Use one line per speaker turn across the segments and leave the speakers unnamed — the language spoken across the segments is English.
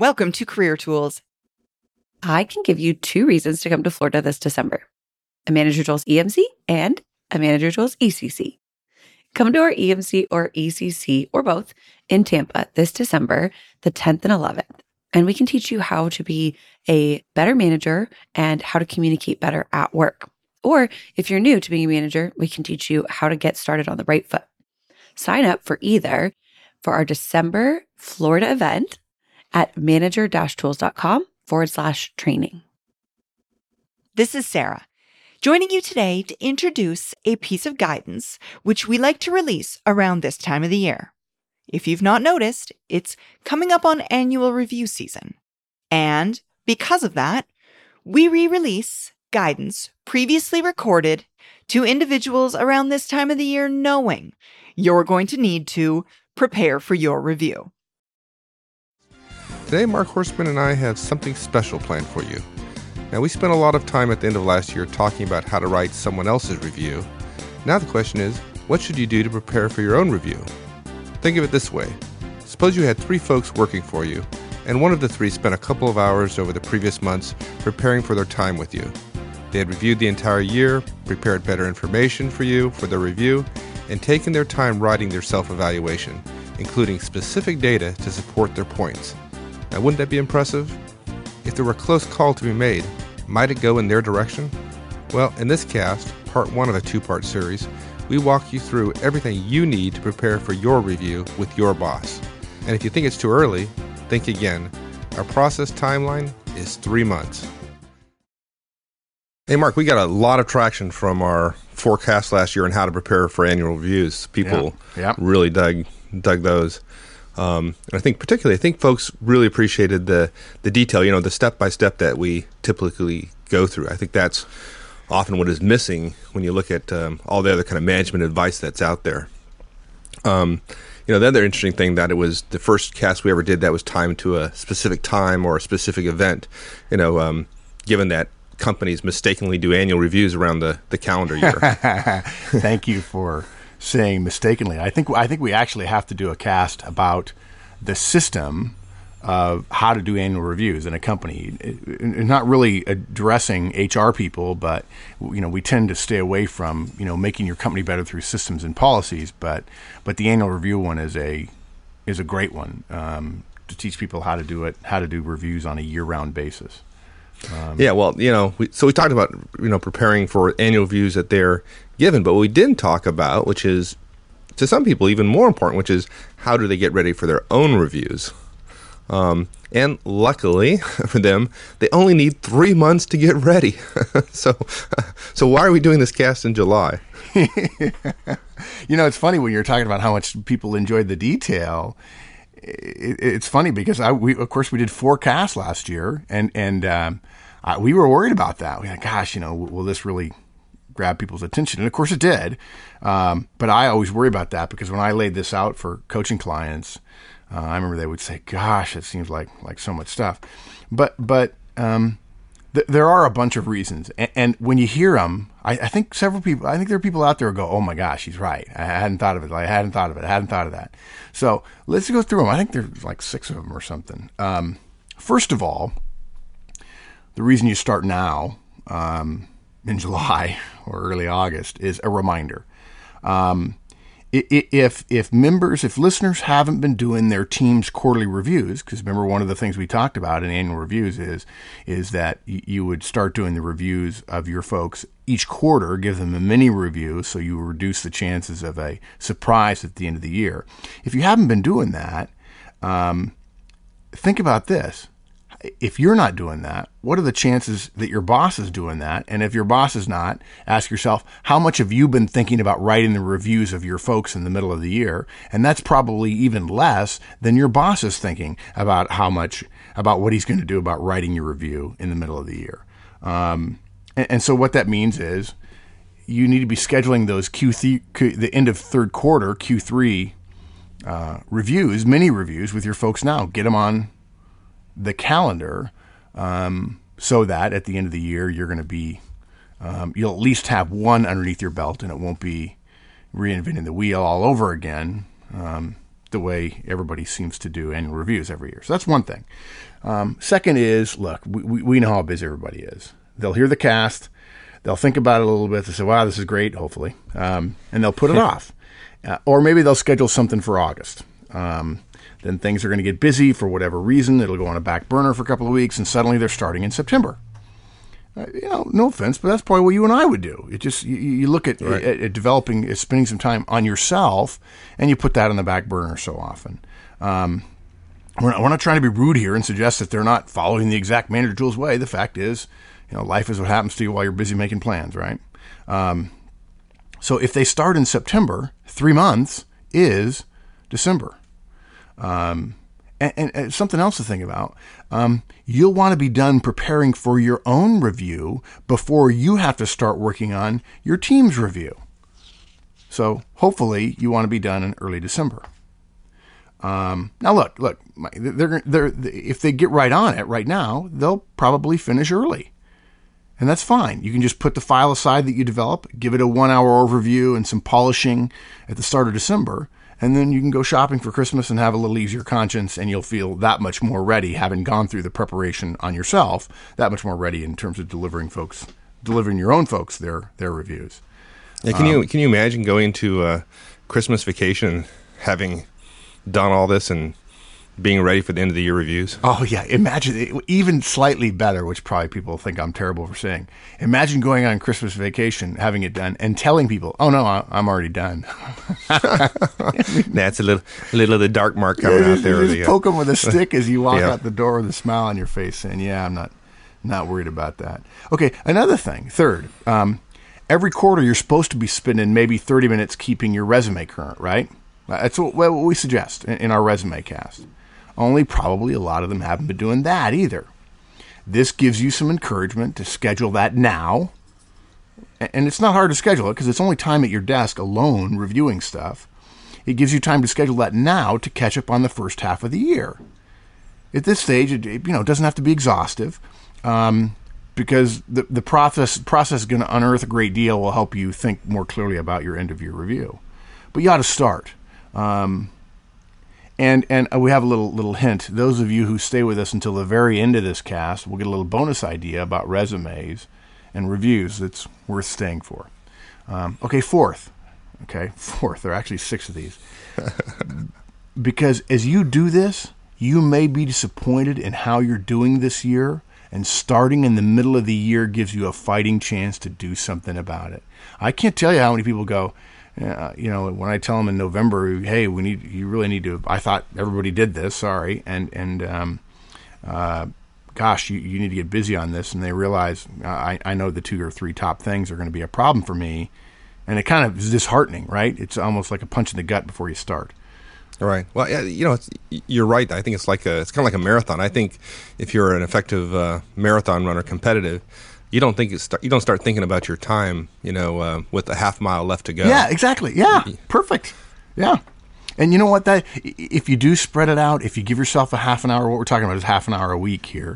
Welcome to Career Tools.
I can give you 2 reasons to come to Florida this December: a Manager Tools EMC and a Manager Tools ECC. Come to our EMC or ECC or both in Tampa this December, the 10th and 11th, and we can teach you how to be a better manager and how to communicate better at work. Or if you're new to being a manager, we can teach you how to get started on the right foot. Sign up for either for our December Florida event at manager-tools.com/training.
This is Sarah, joining you today to introduce a piece of guidance which we like to release around this time of the year. If you've not noticed, it's coming up on annual review season. And because of that, we re-release guidance previously recorded to individuals around this time of the year, knowing you're going to need to prepare for your review.
Today, Mark Horstman and I have something special planned for you. Now, we spent a lot of time at the end of last year talking about how to write someone else's review. Now the question is, what should you do to prepare for your own review? Think of it this way. Suppose you had 3 folks working for you, and one of the 3 spent a couple of hours over the previous months preparing for their time with you. They had reviewed the entire year, prepared better information for you for their review, and taken their time writing their self-evaluation, including specific data to support their points. Now, wouldn't that be impressive? If there were a close call to be made, might it go in their direction? Well, in this cast, part 1 of a 2-part series, we walk you through everything you need to prepare for your review with your boss. And if you think it's too early, think again. Our process timeline is 3 months. Hey, Mark, we got a lot of traction from our forecast last year on how to prepare for annual reviews. People really dug those. And I think folks really appreciated the detail, the step-by-step that we typically go through. I think that's often what is missing when you look at all the other kind of management advice that's out there. The other interesting thing that it was the first cast we ever did that was timed to a specific time or a specific event, given that companies mistakenly do annual reviews around the calendar year.
Thank you for saying mistakenly. I think we actually have to do a cast about the system of how to do annual reviews in a company. Not really addressing HR people, but we tend to stay away from making your company better through systems and policies. But the annual review one is a great one to teach people how to do it, how to do reviews on a year-round basis.
We talked about preparing for annual reviews that they're given, but what we didn't talk about, which is to some people even more important, which is how do they get ready for their own reviews. And luckily for them, they only need 3 months to get ready. So why are we doing this cast in July?
It's funny when you're talking about how much people enjoyed the detail. It's funny because we did 4 casts last year, and we were worried about that. We like, gosh, will this really grab people's attention? And of course it did. But I always worry about that because when I laid this out for coaching clients, I remember they would say, gosh, it seems like so much stuff. But there are a bunch of reasons. And when you hear them, I think there are people out there who go, oh my gosh, he's right. I hadn't thought of it. I hadn't thought of that. So let's go through them. I think there's like 6 of them or something. First of all, the reason you start now, in July or early August, is a reminder. If listeners haven't been doing their team's quarterly reviews, because remember one of the things we talked about in annual reviews is that you would start doing the reviews of your folks each quarter, give them a mini review so you reduce the chances of a surprise at the end of the year. If you haven't been doing that, think about this. If you're not doing that, what are the chances that your boss is doing that? And if your boss is not, ask yourself, how much have you been thinking about writing the reviews of your folks in the middle of the year? And that's probably even less than your boss is thinking about about what he's going to do about writing your review in the middle of the year. And so what that means is you need to be scheduling those the end of third quarter, Q3 reviews, mini reviews with your folks now. Get them on the calendar so that at the end of the year you're going to be you'll at least have one underneath your belt, and it won't be reinventing the wheel all over again the way everybody seems to do annual reviews every year. So that's one thing. Second is, look, we know how busy everybody is. They'll hear the cast, they'll think about it a little bit, they say, wow, this is great, hopefully, and they'll put it off. Or maybe they'll schedule something for August. Then things are going to get busy for whatever reason. It'll go on a back burner for a couple of weeks, and suddenly they're starting in September. No offense, but that's probably what you and I would do. It just you look at,
right.
at developing, at spending some time on yourself, and you put that on the back burner so often. We're not trying to be rude here and suggest that they're not following the exact Manager Tools way. The fact is, life is what happens to you while you're busy making plans, right? So if they start in September, 3 months is December. And something else to think about, you'll want to be done preparing for your own review before you have to start working on your team's review. So hopefully you want to be done in early December. Now look, if they get right on it right now, they'll probably finish early. And that's fine. You can just put the file aside that you develop, give it a 1-hour overview and some polishing at the start of December, and then you can go shopping for Christmas and have a little easier conscience, and you'll feel that much more ready, having gone through the preparation on yourself, that much more ready in terms of delivering your own folks their reviews.
Yeah, can you imagine going to Christmas vacation, having done all this and being ready for the end of the year reviews?
Oh, yeah. Imagine it, even slightly better, which probably people think I'm terrible for saying. Imagine going on Christmas vacation, having it done, and telling people, oh, no, I'm already done.
That's a little of the dark mark coming out there.
Just poke them with a stick as you walk out the door with a smile on your face saying, yeah, I'm not worried about that. Okay, another thing. Third, every quarter you're supposed to be spending maybe 30 minutes keeping your resume current, right? That's what we suggest in our resume cast. Only probably a lot of them haven't been doing that either. This gives you some encouragement to schedule that now. And it's not hard to schedule it because it's only time at your desk alone reviewing stuff. It gives you time to schedule that now to catch up on the first half of the year. At this stage, it doesn't have to be exhaustive because the process is going to unearth a great deal, will help you think more clearly about your end of year review. But you ought to start. And we have a little hint. Those of you who stay with us until the very end of this cast will get a little bonus idea about resumes and reviews that's worth staying for. Fourth. There are actually 6 of these. Because as you do this, you may be disappointed in how you're doing this year, and starting in the middle of the year gives you a fighting chance to do something about it. I can't tell you how many people go, when I tell them in November, hey, you really need to, I thought everybody did this, sorry, gosh, you need to get busy on this, and they realize, I know the 2 or 3 top things are going to be a problem for me, and it kind of is disheartening, right? It's almost like a punch in the gut before you start.
All right. Well, you're right. I think it's kind of like a marathon. I think if you're an effective marathon runner, competitive, you don't start thinking about your time, with a half mile left to go.
Yeah, exactly. Yeah, perfect. Yeah. And you know what? If you do spread it out, if you give yourself a half an hour, what we're talking about is half an hour a week here,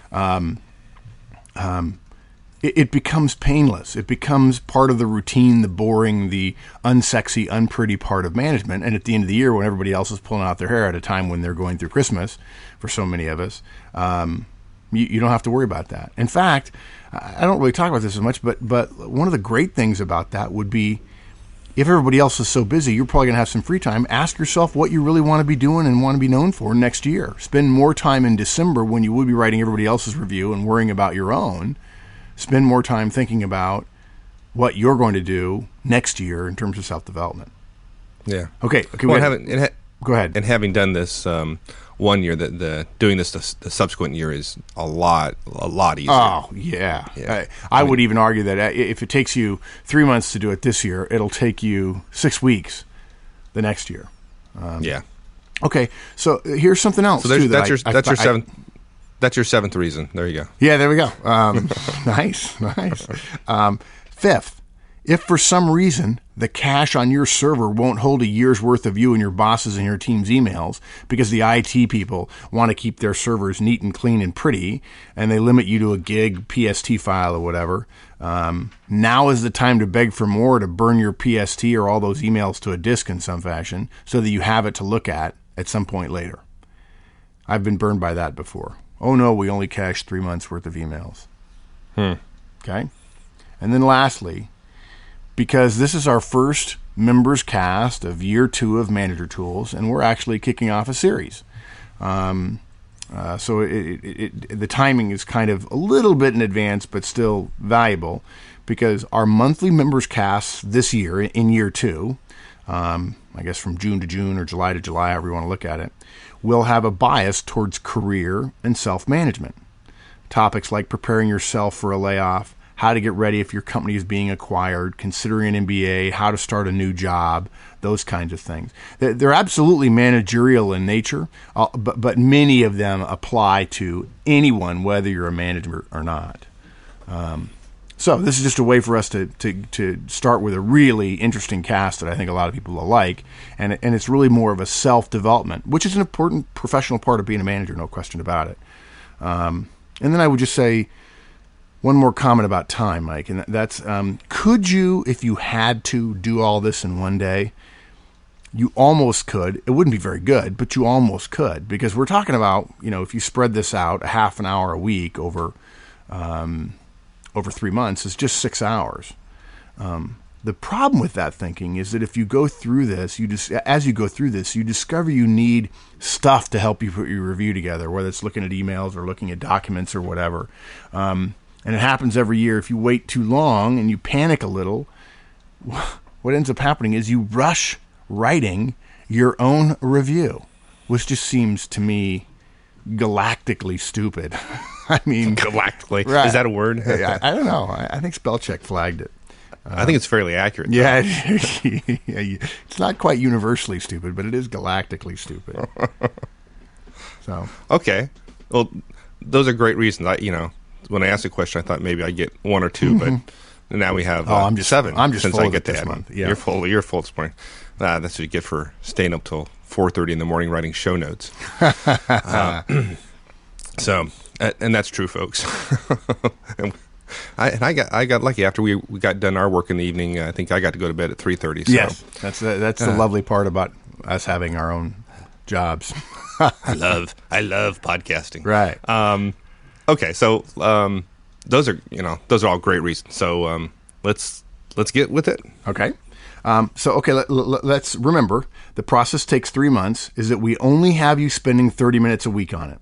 it becomes painless. It becomes part of the routine, the boring, the unsexy, unpretty part of management. And at the end of the year, when everybody else is pulling out their hair at a time when they're going through Christmas, for so many of us, you don't have to worry about that. In fact, I don't really talk about this as much, but one of the great things about that would be, if everybody else is so busy, you're probably going to have some free time. Ask yourself what you really want to be doing and want to be known for next year. Spend more time in December when you would be writing everybody else's review and worrying about your own. Spend more time thinking about what you're going to do next year in terms of self-development.
Yeah.
Okay.
Well,
go ahead.
And having done this one year, doing this the subsequent year is a lot easier.
Oh, yeah. I would even argue that if it takes you 3 months to do it this year, it'll take you 6 weeks the next year.
Yeah.
Okay, so here's something else.
So
too,
that's your seventh. That's your 7th reason. There you go.
Yeah, there we go. Nice. Fifth, if for some reason the cache on your server won't hold a year's worth of you and your bosses and your team's emails because the IT people want to keep their servers neat and clean and pretty, and they limit you to a gig PST file or whatever, now is the time to beg for more, to burn your PST or all those emails to a disk in some fashion so that you have it to look at some point later. I've been burned by that before. oh no, we only cached 3 months worth of emails. Okay. And then lastly, because this is our first members cast of year 2 of Manager Tools, and we're actually kicking off a series. So the timing is kind of a little bit in advance, but still valuable, because our monthly members casts this year, in year 2, I guess from June to June or July to July, however you want to look at it, will have a bias towards career and self-management. Topics like preparing yourself for a layoff, how to get ready if your company is being acquired, considering an MBA, how to start a new job, those kinds of things. They're absolutely managerial in nature, but many of them apply to anyone, whether you're a manager or not. So this is just a way for us to start with a really interesting cast that I think a lot of people will like, and it's really more of a self-development, which is an important professional part of being a manager, no question about it. And then I would just say one more comment about time, Mike, and that's, could you, if you had to, do all this in one day? You almost could. It wouldn't be very good, but you almost could, because we're talking about, if you spread this out a half an hour a week over 3 months, it's just 6 hours. The problem with that thinking is that if you go through this, you discover you need stuff to help you put your review together, whether it's looking at emails or looking at documents or whatever. And it happens every year. If you wait too long and you panic a little, what ends up happening is you rush writing your own review, which just seems to me galactically stupid. I mean,
Galactically.
Right.
Is that a word?
I don't know. I think Spellcheck flagged it.
I think it's fairly accurate.
Yeah, it's not quite universally stupid, but it is galactically stupid. So
Okay. Well, those are great reasons. When I asked the question, I thought maybe I'd get 1 or 2, but now we have
I'm just
7.
I'm just
since
full
I
of
get
it this
that.
month. Yeah.
You're full this morning. That's what you get for staying up till 4:30 in the morning writing show notes. So, and that's true, folks. and I got lucky after we got done our work in the evening. I think I got to go to bed at 3:30. So.
Yes, that's the lovely part about us having our own jobs.
I love podcasting.
Right.
Okay, so those are all great reasons. So let's get with it.
Okay. Let's remember the process takes 3 months. Is that we only have you spending 30 minutes a week on it.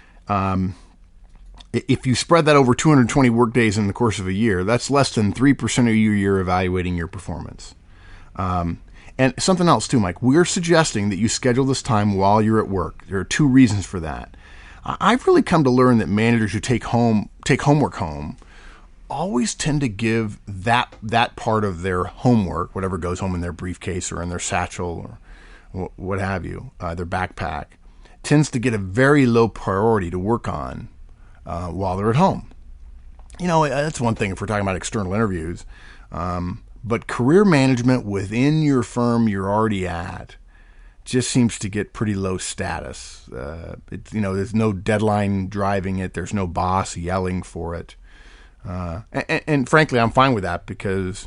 If you spread that over 220 work days in the course of a year, that's less than 3% of your year evaluating your performance. And something else too, Mike, we're suggesting that you schedule this time while you're at work. There are 2 reasons for that. I've really come to learn that managers who take homework home always tend to give that part of their homework, whatever goes home in their briefcase or in their satchel or what have you, their backpack, tends to get a very low priority to work on while they're at home. That's one thing if we're talking about external interviews. But career management within your firm you're already at just seems to get pretty low status. There's no deadline driving it. There's no boss yelling for it. And frankly, I'm fine with that because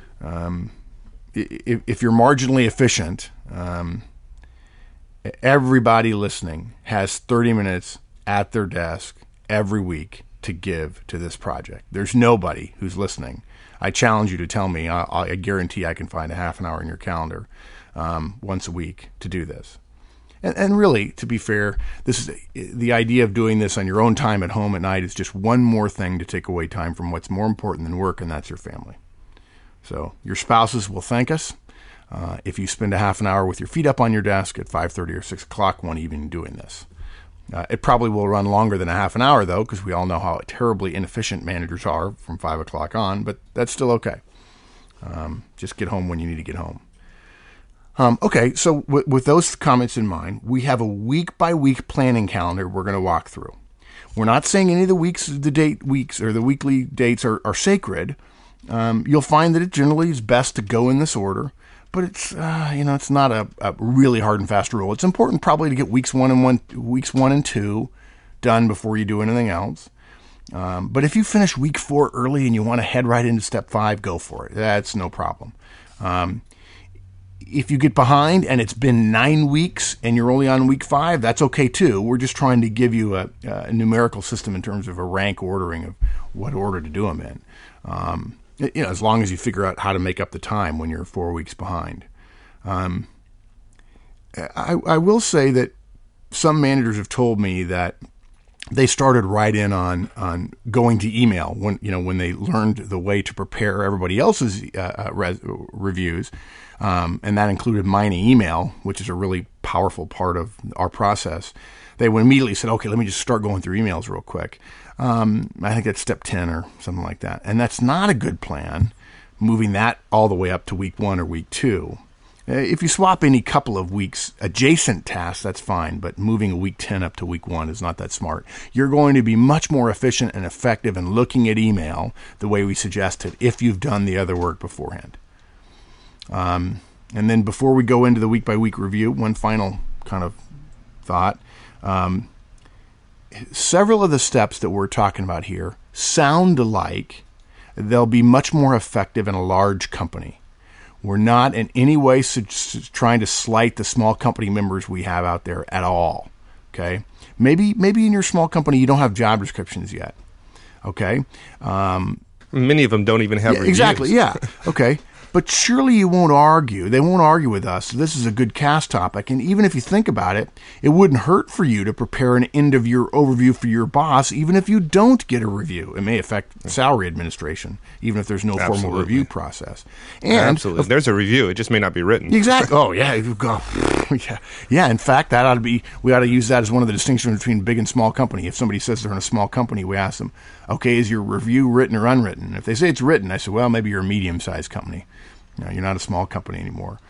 if you're marginally efficient, everybody listening has 30 minutes at their desk every week to give to this project. There's nobody who's listening. I challenge you to tell me. I guarantee I can find a half an hour in your calendar once a week to do this. And really, to be fair, this is the idea of doing this on your own time at home at night is just one more thing to take away time from what's more important than work, and that's your family. So your spouses will thank us if you spend a half an hour with your feet up on your desk at 5:30 or 6 o'clock one evening doing this. It probably will run longer than a half an hour, though, because we all know how terribly inefficient managers are from 5 o'clock on, but that's still okay. Just get home when you need to get home. Okay, so with those comments in mind, we have a week-by-week planning calendar we're going to walk through. We're not saying any of the weekly dates are sacred. You'll find that it generally is best to go in this order, but it's it's not a really hard and fast rule. It's important probably to get weeks 1 and 2 done before you do anything else. But if you finish week 4 early and you want to head right into step 5, go for it. That's no problem. if you get behind and it's been 9 weeks and you're only on week 5, that's okay too. We're just trying to give you a numerical system in terms of a rank ordering of what order to do them in. As long as you figure out how to make up the time when you're 4 weeks behind. I will say that some managers have told me that they started right in on going to email when they learned the way to prepare everybody else's reviews, and that included mining email, which is a really powerful part of our process. They immediately said, "Okay, let me just start going through emails real quick." I think that's step 10 or something like that, and that's not a good plan. Moving that all the way up to week 1 or week 2. If you swap any couple of weeks adjacent tasks, that's fine, but moving a week 10 up to week 1 is not that smart. You're going to be much more efficient and effective in looking at email the way we suggested if you've done the other work beforehand. And then before we go into the week-by-week review, one final kind of thought. Several of the steps that we're talking about here sound alike. They'll be much more effective in a large company. We're not in any way trying to slight the small company members we have out there at all. Okay, maybe in your small company you don't have job descriptions yet. Okay,
many of them don't even have reviews.
Exactly. Yeah. Okay. But surely you won't argue. They won't argue with us. This is a good cast topic. And even if you think about it, it wouldn't hurt for you to prepare an end-of-year overview for your boss, even if you don't get a review. It may affect salary administration, even if there's no formal review process. And
absolutely. If there's a review, it just may not be written.
Exactly. Oh, yeah. Yeah. In fact, we ought to use that as one of the distinctions between big and small company. If somebody says they're in a small company, we ask them, okay, is your review written or unwritten? If they say it's written, I say, well, maybe you're a medium-sized company. You're not a small company anymore.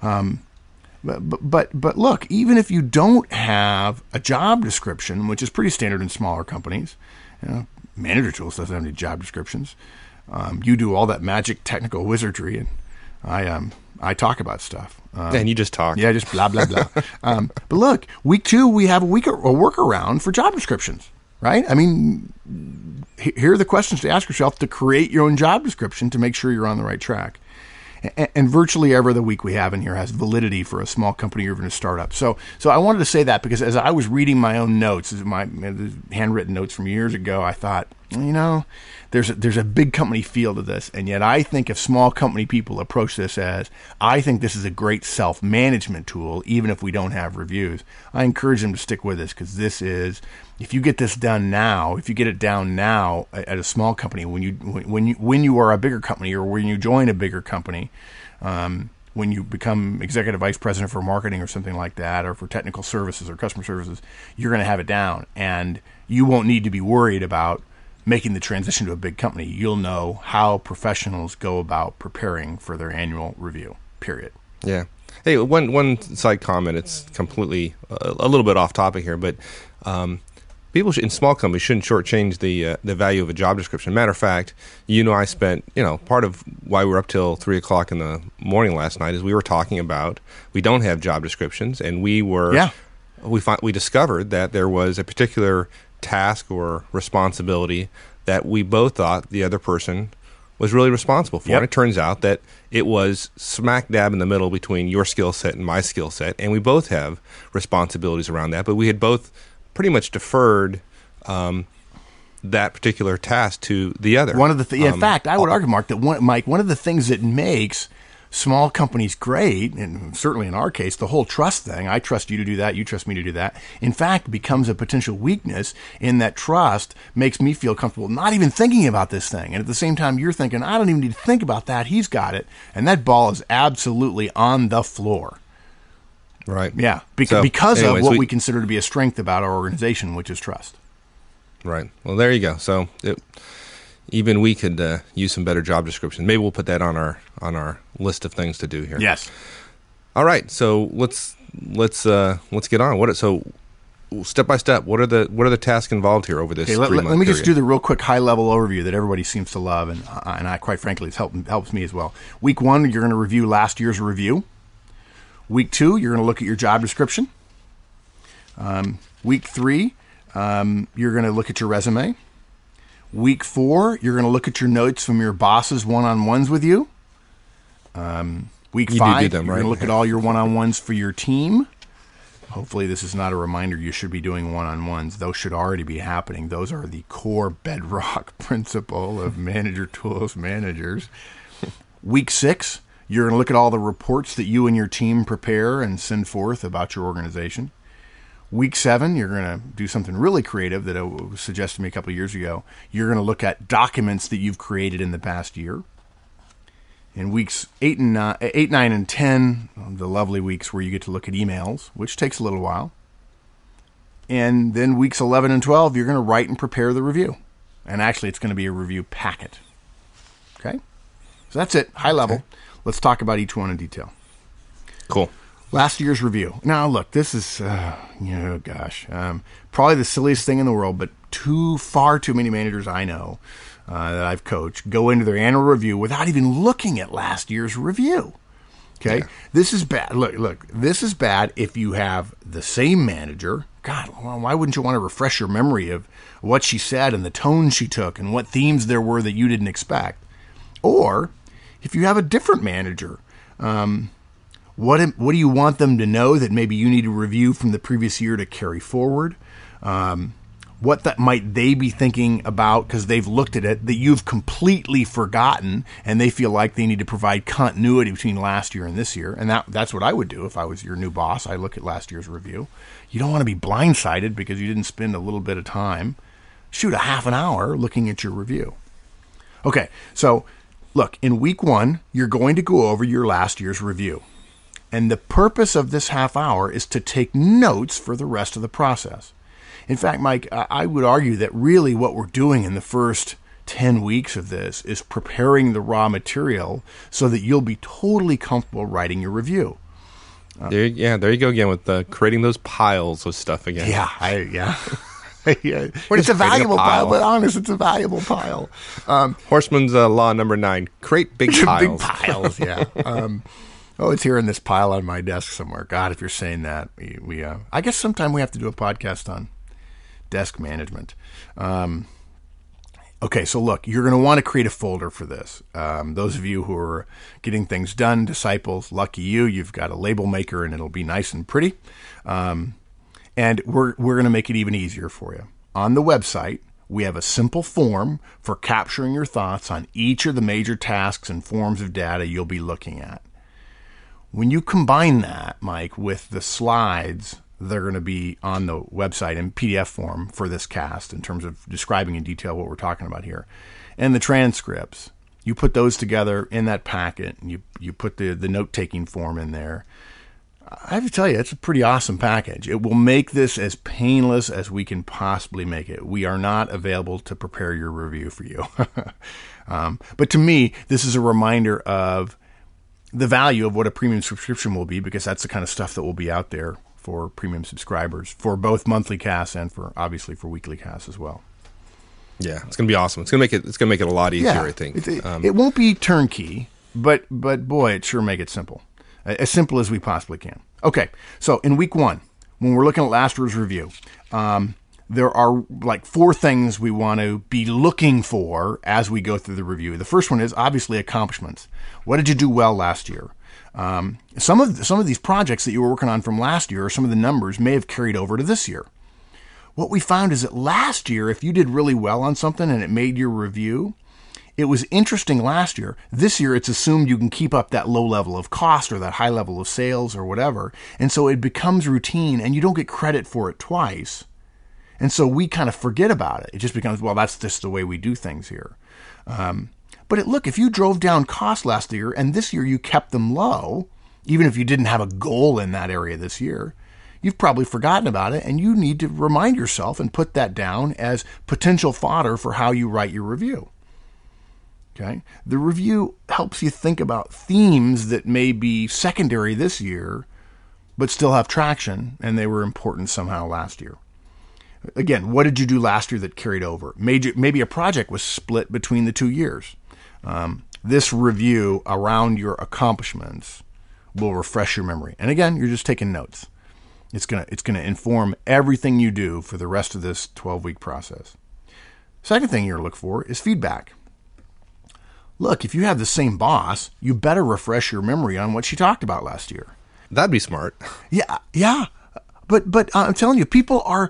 But look, even if you don't have a job description, which is pretty standard in smaller companies, Manager Tools doesn't have any job descriptions. You do all that magic technical wizardry, and I talk about stuff.
And you just talk.
Yeah, just blah, blah, blah. But look, week 2, we have a workaround for job descriptions, right? I mean, here are the questions to ask yourself to create your own job description to make sure you're on the right track. And virtually every other week we have in here has validity for a small company or even a startup. So I wanted to say that because as I was reading my own notes, my handwritten notes from years ago, I thought, there's a big company feel to this. And yet I think if small company people approach this I think this is a great self-management tool, even if we don't have reviews, I encourage them to stick with this because this is, if you get this done now, if you get it down now at a small company, when you are a bigger company or when you join a bigger company, when you become executive vice president for marketing or something like that, or for technical services or customer services, you're going to have it down, and you won't need to be worried about making the transition to a big company. You'll know how professionals go about preparing for their annual review, period.
Yeah. Hey, one side comment. It's completely a little bit off topic here, but people in small companies shouldn't shortchange the value of a job description. Matter of fact, I spent part of why we were up till 3 o'clock in the morning last night is we were talking about we don't have job descriptions, and we discovered that there was a particular task or responsibility that we both thought the other person was really responsible for.
Yep.
And it turns out that it was smack dab in the middle between your skill set and my skill set, and we both have responsibilities around that, but we had both pretty much deferred that particular task to the other.
In fact, I would argue, Mark, that one of the things that makes small companies great, and certainly in our case, the whole trust thing, I trust you to do that, you trust me to do that, in fact, becomes a potential weakness in that trust makes me feel comfortable not even thinking about this thing. And at the same time, you're thinking, I don't even need to think about that. He's got it. And that ball is absolutely on the floor.
Right.
Yeah. Because of what we consider to be a strength about our organization, which is trust.
Right. Well, there you go. So even we could use some better job descriptions. Maybe we'll put that on our list of things to do here.
Yes.
All right. So let's get on. So step by step, what are the tasks involved here over this 3-month period?
Let me just do the real quick high level overview that everybody seems to love, and I quite frankly it helps me as well. Week 1, you're going to review last year's review. Week 2, you're going to look at your job description. Week 3, you're going to look at your resume. Week 4, you're going to look at your notes from your boss's one-on-ones with you. Week
You
5,
do them,
you're
right?
going to look at all your one-on-ones for your team. Hopefully this is not a reminder you should be doing one-on-ones. Those should already be happening. Those are the core bedrock principle of Manager Tools managers. Week 6, you're going to look at all the reports that you and your team prepare and send forth about your organization. Week 7, you're going to do something really creative that was suggested to me a couple of years ago. You're going to look at documents that you've created in the past year. In weeks 8, 9, and 10, the lovely weeks where you get to look at emails, which takes a little while. And then weeks 11 and 12, you're going to write and prepare the review. And actually, it's going to be a review packet. Okay? So that's it, high level. Okay. Let's talk about each one in detail.
Cool.
Last year's review. Now, look, this is, probably the silliest thing in the world, but far too many managers I know that I've coached go into their annual review without even looking at last year's review. Okay? Yeah. This is bad. Look, this is bad if you have the same manager. God, why wouldn't you want to refresh your memory of what she said and the tone she took and what themes there were that you didn't expect? Or if you have a different manager, what do you want them to know that maybe you need to review from the previous year to carry forward? What that might they be thinking about because they've looked at it that you've completely forgotten and they feel like they need to provide continuity between last year and this year. And that's what I would do if I was your new boss. I look at last year's review. You don't want to be blindsided because you didn't spend a little bit of time. Shoot, a half an hour looking at your review. Okay, so look, in week 1, you're going to go over your last year's review. And the purpose of this half hour is to take notes for the rest of the process. In fact, Mike, I would argue that really what we're doing in the first 10 weeks of this is preparing the raw material so that you'll be totally comfortable writing your review.
There you go again with creating those piles of stuff again.
Yeah. It's a valuable pile, but honest, it's a valuable pile.
Horseman's law number 9: create big piles.
Big piles, yeah. It's here in this pile on my desk somewhere. God, if you're saying that, we I guess sometime we have to do a podcast on desk management. Okay, so look, you're going to want to create a folder for this. Those of you who are getting things done, disciples, lucky you, you've got a label maker and it'll be nice and pretty. And we're going to make it even easier for you. On the website, we have a simple form for capturing your thoughts on each of the major tasks and forms of data you'll be looking at. When you combine that, Mike, with the slides they're going to be on the website in PDF form for this cast in terms of describing in detail what we're talking about here, and the transcripts, you put those together in that packet, and you put the note-taking form in there. I have to tell you, it's a pretty awesome package. It will make this as painless as we can possibly make it. We are not available to prepare your review for you. But to me, this is a reminder of the value of what a premium subscription will be, because that's the kind of stuff that will be out there for premium subscribers for both monthly casts and obviously for weekly casts as well.
Yeah, it's going to be awesome. It's going to make it a lot easier, I think.
It won't be turnkey, but boy, it sure make it simple. As simple as we possibly can. Okay, so in week 1, when we're looking at last year's review, there are like 4 things we want to be looking for as we go through the review. The first one is obviously accomplishments. What did you do well last year? Some of these projects that you were working on from last year, or some of the numbers may have carried over to this year. What we found is that last year, if you did really well on something and it made your review, it was interesting last year. This year, it's assumed you can keep up that low level of cost or that high level of sales or whatever. And so it becomes routine and you don't get credit for it twice. And so we kind of forget about it. It just becomes, well, that's just the way we do things here. But look, if you drove down costs last year and this year you kept them low, even if you didn't have a goal in that area this year, you've probably forgotten about it, and you need to remind yourself and put that down as potential fodder for how you write your review. Okay? The review helps you think about themes that may be secondary this year, but still have traction, and they were important somehow last year. Again, what did you do last year that carried over? Maybe a project was split between the 2 years. This review around your accomplishments will refresh your memory. And again, you're just taking notes. It's gonna inform everything you do for the rest of this 12-week process. Second thing you're going to look for is feedback. look, if you have the same boss, you better refresh your memory on what she talked about last year.
That'd be smart.
Yeah. But I'm telling you, people are.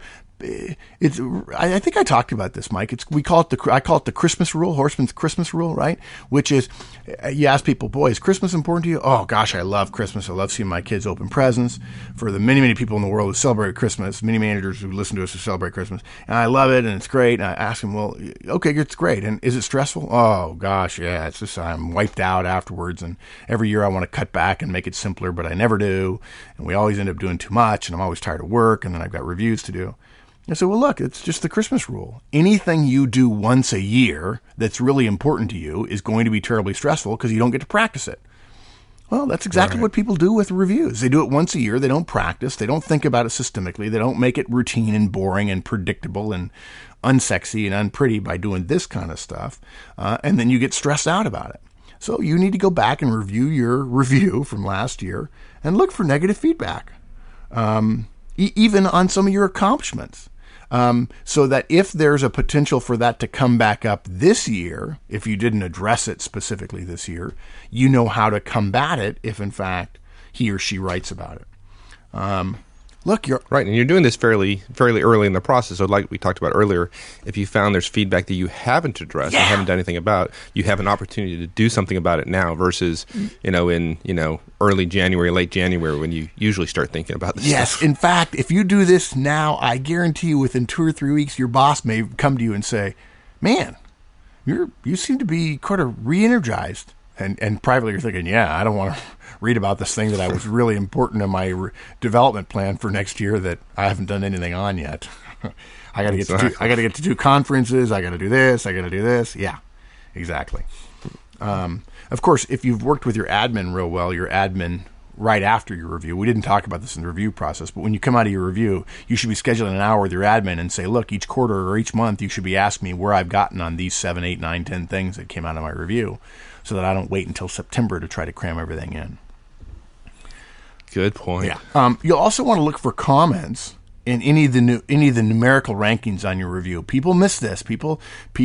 I think I talked about this, Mike. I call it the Christmas rule, Horstman's Christmas rule, right? Which is, you ask people, boy, is Christmas important to you? Oh gosh, I love Christmas. I love seeing my kids open presents. For the many people in the world who celebrate Christmas, many managers who listen to us who celebrate Christmas, and I love it and it's great. And I ask them, well, okay, it's great. And is it stressful? Oh gosh, yeah. It's just I'm wiped out afterwards. And every year I want to cut back and make it simpler, but I never do. And we always end up doing too much. And I'm always tired of work. And then I've got reviews to do. I said, well, look, it's just the Christmas rule. Anything you do once a year that's really important to you is going to be terribly stressful because you don't get to practice it. Well, that's exactly what people do with reviews. They do it once a year. They don't practice. They don't think about it systemically. They don't make it routine and boring and predictable and unsexy and unpretty by doing this kind of stuff. And then you get stressed out about it. So you need to go back and review your review from last year and look for negative feedback, even on some of your accomplishments. So that if there's a potential for that to come back up this year, if you didn't address it specifically this year, you know how to combat it if, in fact, he or she writes about it. Look, you're
right, and you're doing this fairly early in the process. So, like we talked about earlier, if you found there's feedback that you haven't addressed and haven't done anything about, you have an opportunity to do something about it now versus, in early January, late January, when you usually start thinking about this.
Yes,
stuff.
In fact, if you do this now, I guarantee you, within 2 or 3 weeks, your boss may come to you and say, "Man, you seem to be kind of re-energized." And privately, you're thinking, yeah, I don't want to read about this thing that I was really important in my development plan for next year that I haven't done anything on yet. I got to get to 2 conferences. I got to do this. I got to do this. Yeah, exactly. Of course, if you've worked with your admin real well, your admin right after your review, we didn't talk about this in the review process, but when you come out of your review, you should be scheduling an hour with your admin and say, look, each quarter or each month, you should be asking me where I've gotten on these 7, 8, 9, 10 things that came out of my review, so that I don't wait until September to try to cram everything in.
Good point.
Yeah. You'll also want to look for comments in any of the numerical rankings on your review. People miss this. People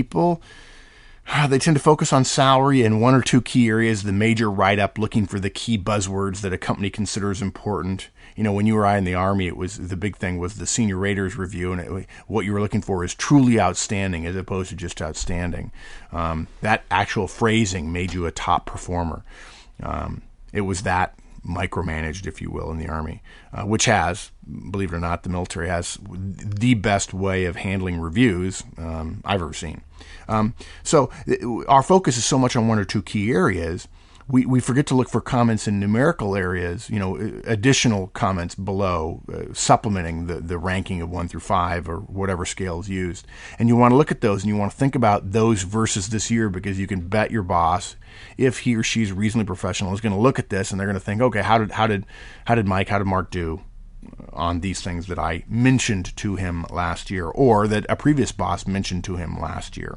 they tend to focus on salary and 1 or 2 key areas, the major write-up, looking for the key buzzwords that a company considers important. When you or I in the Army, the big thing was the senior raters review, and what you were looking for is truly outstanding as opposed to just outstanding. That actual phrasing made you a top performer. It was that micromanaged, if you will, in the Army, which has, believe it or not, the military has the best way of handling reviews I've ever seen. So our focus is so much on 1 or 2 key areas. We forget to look for comments in numerical areas, additional comments below, supplementing the ranking of 1 through 5 or whatever scale is used. And you want to look at those and you want to think about those versus this year, because you can bet your boss, if he or she's reasonably professional, is going to look at this and they're going to think, okay, how did Mark do on these things that I mentioned to him last year, or that a previous boss mentioned to him last year.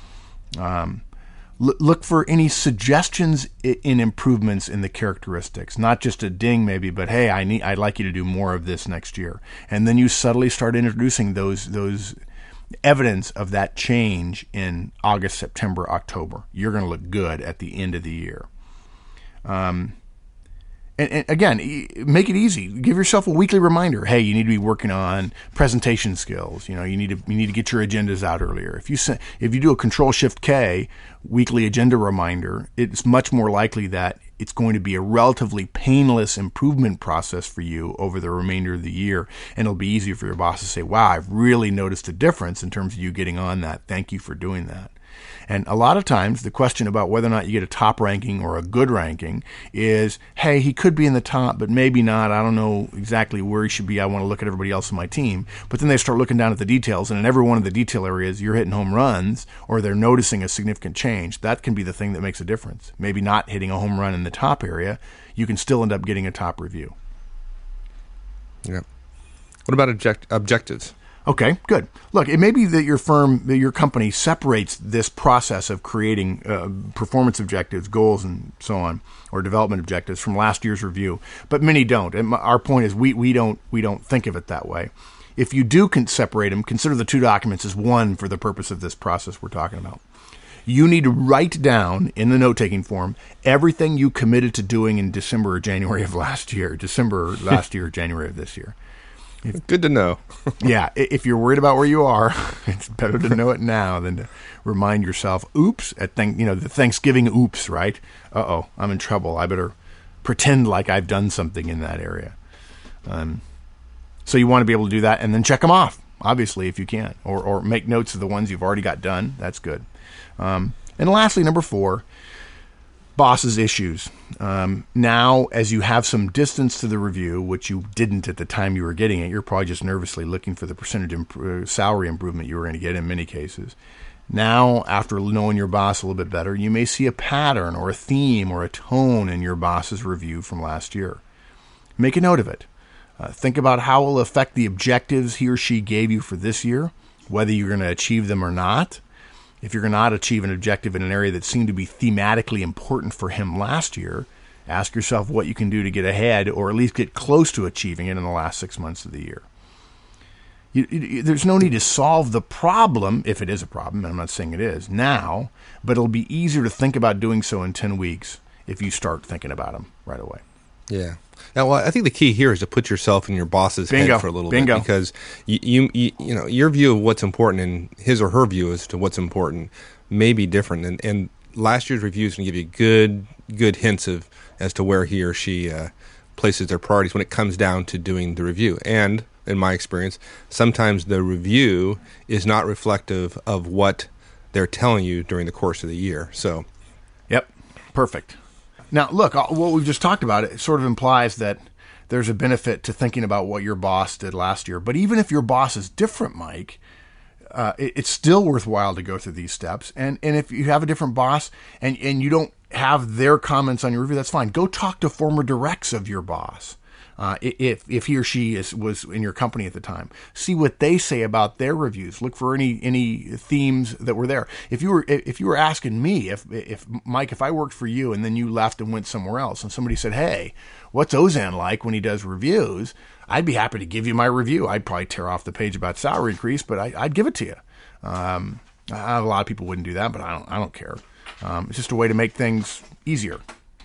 Look for any suggestions in improvements in the characteristics, not just a ding maybe, but hey, I'd like you to do more of this next year. And then you subtly start introducing those evidence of that change in August, September, October. You're going to look good at the end of the year. And again, make it easy. Give yourself a weekly reminder. Hey, you need to be working on presentation skills. You need to get your agendas out earlier. If you do a Control-Shift-K weekly agenda reminder, it's much more likely that it's going to be a relatively painless improvement process for you over the remainder of the year, and it'll be easier for your boss to say, "Wow, I've really noticed a difference in terms of you getting on that. Thank you for doing that." And a lot of times, the question about whether or not you get a top ranking or a good ranking is, hey, he could be in the top, but maybe not. I don't know exactly where he should be. I want to look at everybody else on my team. But then they start looking down at the details, and in every one of the detail areas, you're hitting home runs, or they're noticing a significant change. That can be the thing that makes a difference. Maybe not hitting a home run in the top area, you can still end up getting a top review.
Yeah. What about objectives?
Okay, good. Look, it may be that your company separates this process of creating performance objectives, goals, and so on, or development objectives from last year's review, but many don't. And our point is we don't think of it that way. If you do separate them, consider the 2 documents as one for the purpose of this process we're talking about. You need to write down in the note-taking form everything you committed to doing in December or January of last year. December last year, January of this year.
Good to know.
Yeah, if you're worried about where you are, it's better to know it now than to remind yourself, oops, the Thanksgiving oops, right? Uh-oh, I'm in trouble. I better pretend like I've done something in that area. So you want to be able to do that and then check them off, obviously, if you can, or make notes of the ones you've already got done. That's good. And lastly, number 4, boss's issues. Now, as you have some distance to the review, which you didn't at the time you were getting it, you're probably just nervously looking for the percentage salary improvement you were going to get in many cases. Now, after knowing your boss a little bit better, you may see a pattern or a theme or a tone in your boss's review from last year. Make a note of it. Think about how it will affect the objectives he or she gave you for this year, whether you're going to achieve them or not. If you're going to not achieve an objective in an area that seemed to be thematically important for him last year, ask yourself what you can do to get ahead or at least get close to achieving it in the last 6 months of the year. There's no need to solve the problem, if it is a problem, and I'm not saying it is, now, but it'll be easier to think about doing so in 10 weeks if you start thinking about them right away.
Yeah. Now, well, I think the key here is to put yourself in your boss's head for a little bit, because you know your view of what's important and his or her view as to what's important may be different. And last year's review is going to give you good hints as to where he or she places their priorities when it comes down to doing the review. And in my experience, sometimes the review is not reflective of what they're telling you during the course of the year. So,
yep, perfect. Now, look, what we've just talked about, it sort of implies that there's a benefit to thinking about what your boss did last year. But even if your boss is different, Mike, it's still worthwhile to go through these steps. And if you have a different boss and you don't have their comments on your review, that's fine. Go talk to former directs of your boss. If he or she was in your company at the time, see what they say about their reviews. Look for any themes that were there. If you were asking me, if Mike, if I worked for you and then you left and went somewhere else, and somebody said, "Hey, what's Ozan like when he does reviews?" I'd be happy to give you my review. I'd probably tear off the page about salary increase, but I'd give it to you. A lot of people wouldn't do that, but I don't care. It's just a way to make things easier.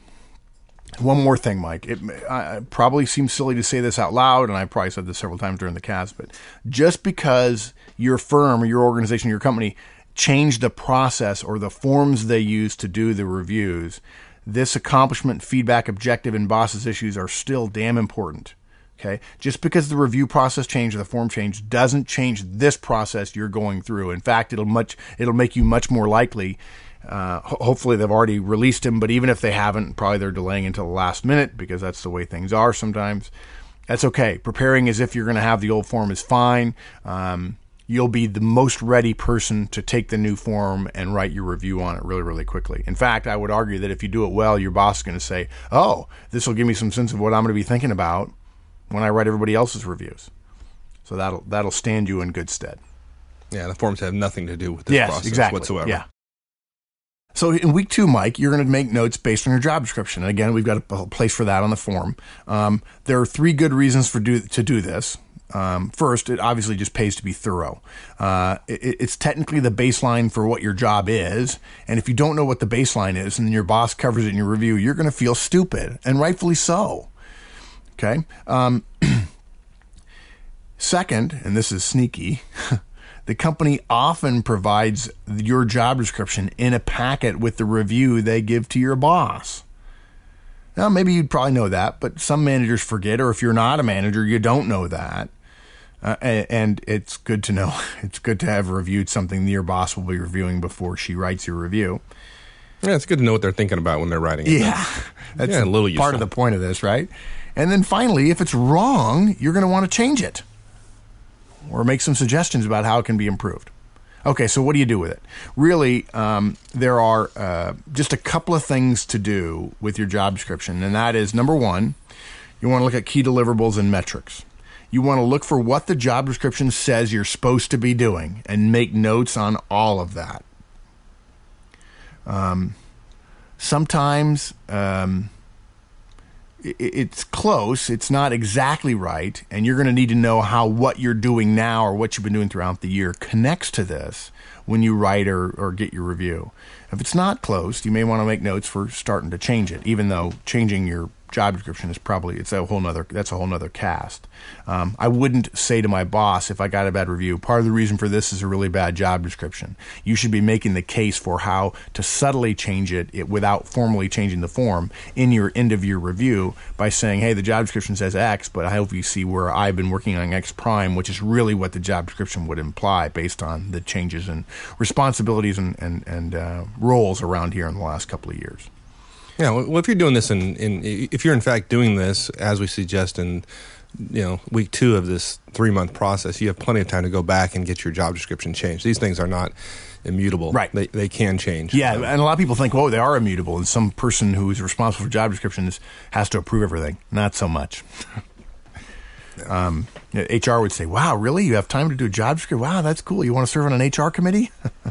One more thing, Mike. It probably seems silly to say this out loud, and I probably said this several times during the cast, but just because your firm or your organization, your company changed the process or the forms they use to do the reviews, this accomplishment, feedback, objective, and boss's issues are still damn important. Okay? Just because the review process changed or the form changed doesn't change this process you're going through. In fact, it'll make you much more likely. Hopefully they've already released him, but even if they haven't, probably they're delaying until the last minute because that's the way things are sometimes. That's okay. Preparing as if you're going to have the old form is fine. You'll be the most ready person to take the new form and write your review on it really, really quickly. In fact, I would argue that if you do it well, your boss is going to say, "Oh, this will give me some sense of what I'm going to be thinking about when I write everybody else's reviews." So that'll stand you in good stead.
Yeah, the forms have nothing to do with this process whatsoever.
Yeah. So in week 2, Mike, you're going to make notes based on your job description. And again, we've got a place for that on the form. There are 3 good reasons to do this. First, it obviously just pays to be thorough. It's technically the baseline for what your job is. And if you don't know what the baseline is and your boss covers it in your review, you're going to feel stupid, and rightfully so. Okay? Second, and this is sneaky, the company often provides your job description in a packet with the review they give to your boss. Now, maybe you'd probably know that, but some managers forget, or if you're not a manager, you don't know that. And it's good to know. It's good to have reviewed something your boss will be reviewing before she writes your review.
Yeah, it's good to know what they're thinking about when they're writing it.
Yeah, that's
a little
part of the point of this, right? And then finally, if it's wrong, you're going to want to change it or make some suggestions about how it can be improved. Okay, so what do you do with it? Really, there are just a couple of things to do with your job description, and that is, number 1, you want to look at key deliverables and metrics. You want to look for what the job description says you're supposed to be doing and make notes on all of that. Sometimes it's close. It's not exactly right. And you're going to need to know how what you're doing now or what you've been doing throughout the year connects to this when you write or get your review. If it's not close, you may want to make notes for starting to change it, even though changing your job description is probably, that's a whole nother cast. I wouldn't say to my boss, if I got a bad review, part of the reason for this is a really bad job description. You should be making the case for how to subtly change it without formally changing the form in your end of year review by saying, hey, the job description says X, but I hope you see where I've been working on X prime, which is really what the job description would imply based on the changes in responsibilities and roles around here in the last couple of years.
Yeah, well, if you're doing this if you're in fact doing this as we suggest in, week 2 of this 3-month process, you have plenty of time to go back and get your job description changed. These things are not immutable.
Right.
They can change.
Yeah, and a lot of people think, they are immutable, and some person who is responsible for job descriptions has to approve everything. Not so much. HR would say, wow, really? You have time to do a job description? Wow, that's cool. You want to serve on an HR committee?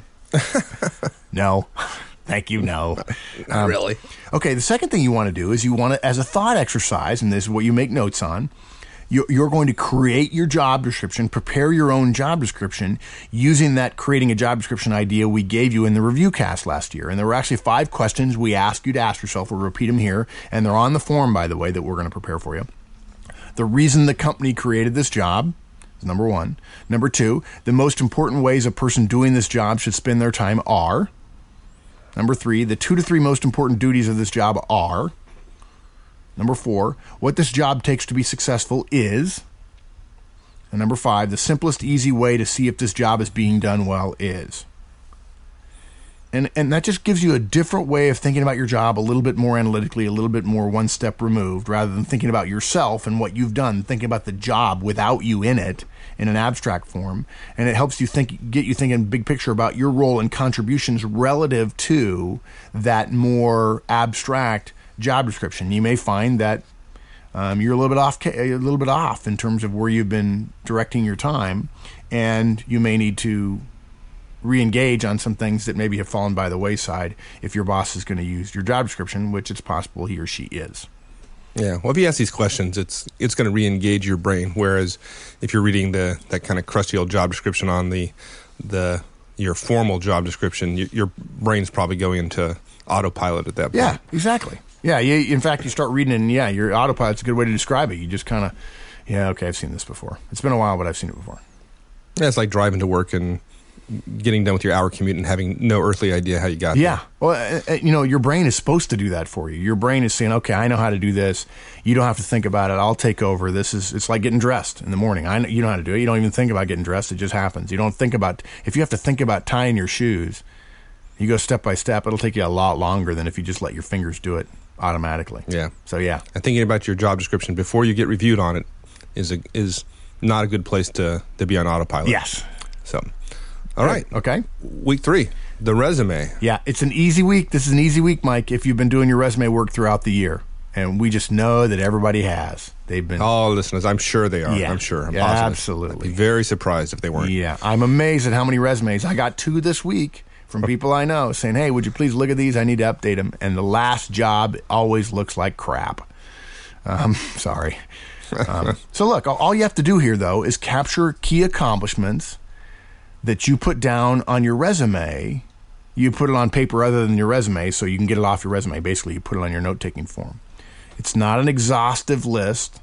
No. Thank you, no.
Not really.
Okay, the second thing you want to do is you want to, as a thought exercise, and this is what you make notes on, you're going to create your job description, prepare your own job description using that creating a job description idea we gave you in the review cast last year. And there were actually 5 questions we asked you to ask yourself. We'll repeat them here, and they're on the form, by the way, that we're going to prepare for you. The reason the company created this job is number 1. Number 2, the most important ways a person doing this job should spend their time are. Number 3, the 2 to 3 most important duties of this job are. Number 4, what this job takes to be successful is. And number 5, the simplest, easy way to see if this job is being done well is. And that just gives you a different way of thinking about your job, a little bit more analytically, a little bit more one step removed, rather than thinking about yourself and what you've done, thinking about the job without you in it in an abstract form. And it helps you get you thinking big picture about your role and contributions relative to that more abstract job description. You may find that you're a little bit off in terms of where you've been directing your time, and you may need to re-engage on some things that maybe have fallen by the wayside if your boss is going to use your job description, which it's possible he or she is.
Yeah, well, if you ask these questions, it's going to re-engage your brain, whereas if you're reading that kind of crusty old job description on your formal job description, your brain's probably going into autopilot at that point.
Yeah, exactly. Yeah, in fact, you start reading it, and your autopilot's a good way to describe it. You just kind of, okay, I've seen this before. It's been a while, but I've seen it before.
Yeah, it's like driving to work and getting done with your hour commute and having no earthly idea how you got there.
Yeah. Well, your brain is supposed to do that for you. Your brain is saying, okay, I know how to do this. You don't have to think about it. I'll take over. It's like getting dressed in the morning. You know how to do it. You don't even think about getting dressed. It just happens. You don't think about, if you have to think about tying your shoes, you go step by step. It'll take you a lot longer than if you just let your fingers do it automatically.
Yeah.
So, yeah.
And thinking about your job description before you get reviewed on it is not a good place to be on autopilot.
Yes.
So, all right.
Okay.
Week 3, the resume.
Yeah, it's an easy week. This is an easy week, Mike, if you've been doing your resume work throughout the year. And we just know that everybody has. They've been.
Oh, listeners, I'm sure they are.
Yeah.
I'm sure. I'm
yeah,
positive.
absolutely.
I'd be very surprised if they weren't.
Yeah. I'm amazed at how many resumes. I got 2 this week from people I know saying, hey, would you please look at these? I need to update them. And the last job always looks like crap. Sorry. So look, all you have to do here, though, is capture key accomplishments that you put down on your resume. You put it on paper other than your resume so you can get it off your resume. Basically, you put it on your note-taking form. It's not an exhaustive list.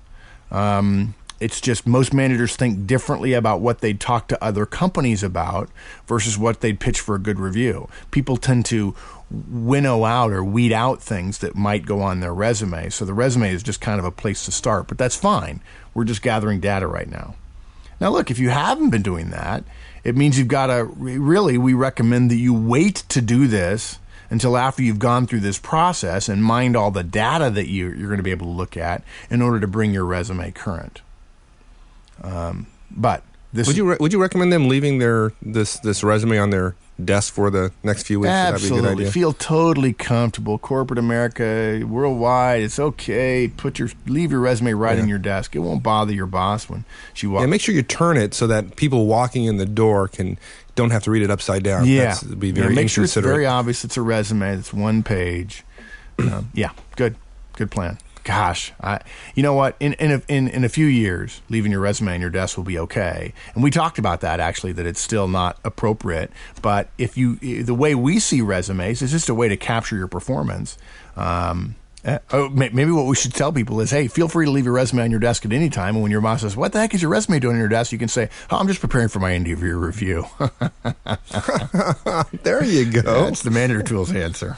It's just most managers think differently about what they'd talk to other companies about versus what they'd pitch for a good review. People tend to winnow out or weed out things that might go on their resume. So the resume is just kind of a place to start, but that's fine. We're just gathering data right now. Now, look, if you haven't been doing that, it means you've got to really, we recommend that you wait to do this until after you've gone through this process and mined all the data that you're going to be able to look at in order to bring your resume current. But this
would you recommend them leaving this resume on their desk for the next few weeks?
Absolutely.
Would that be a good idea?
Feel totally comfortable. Corporate America, worldwide, it's okay. Leave your resume right in your desk. It won't bother your boss when she walks.
Yeah, make sure you turn it so that people walking in the door don't have to read it upside down.
Yeah.
That'd be very
make sure it's
inconsiderate.
very obvious it's a resume. It's one page. Yeah, good plan. gosh, you know what? In a few years, leaving your resume on your desk will be okay. And we talked about that actually, that it's still not appropriate. But the way we see resumes is just a way to capture your performance. Maybe what we should tell people is, hey, feel free to leave your resume on your desk at any time. And when your boss says, what the heck is your resume doing on your desk? You can say, oh, I'm just preparing for my end of year review.
There you go.
That's the Manager Tools answer.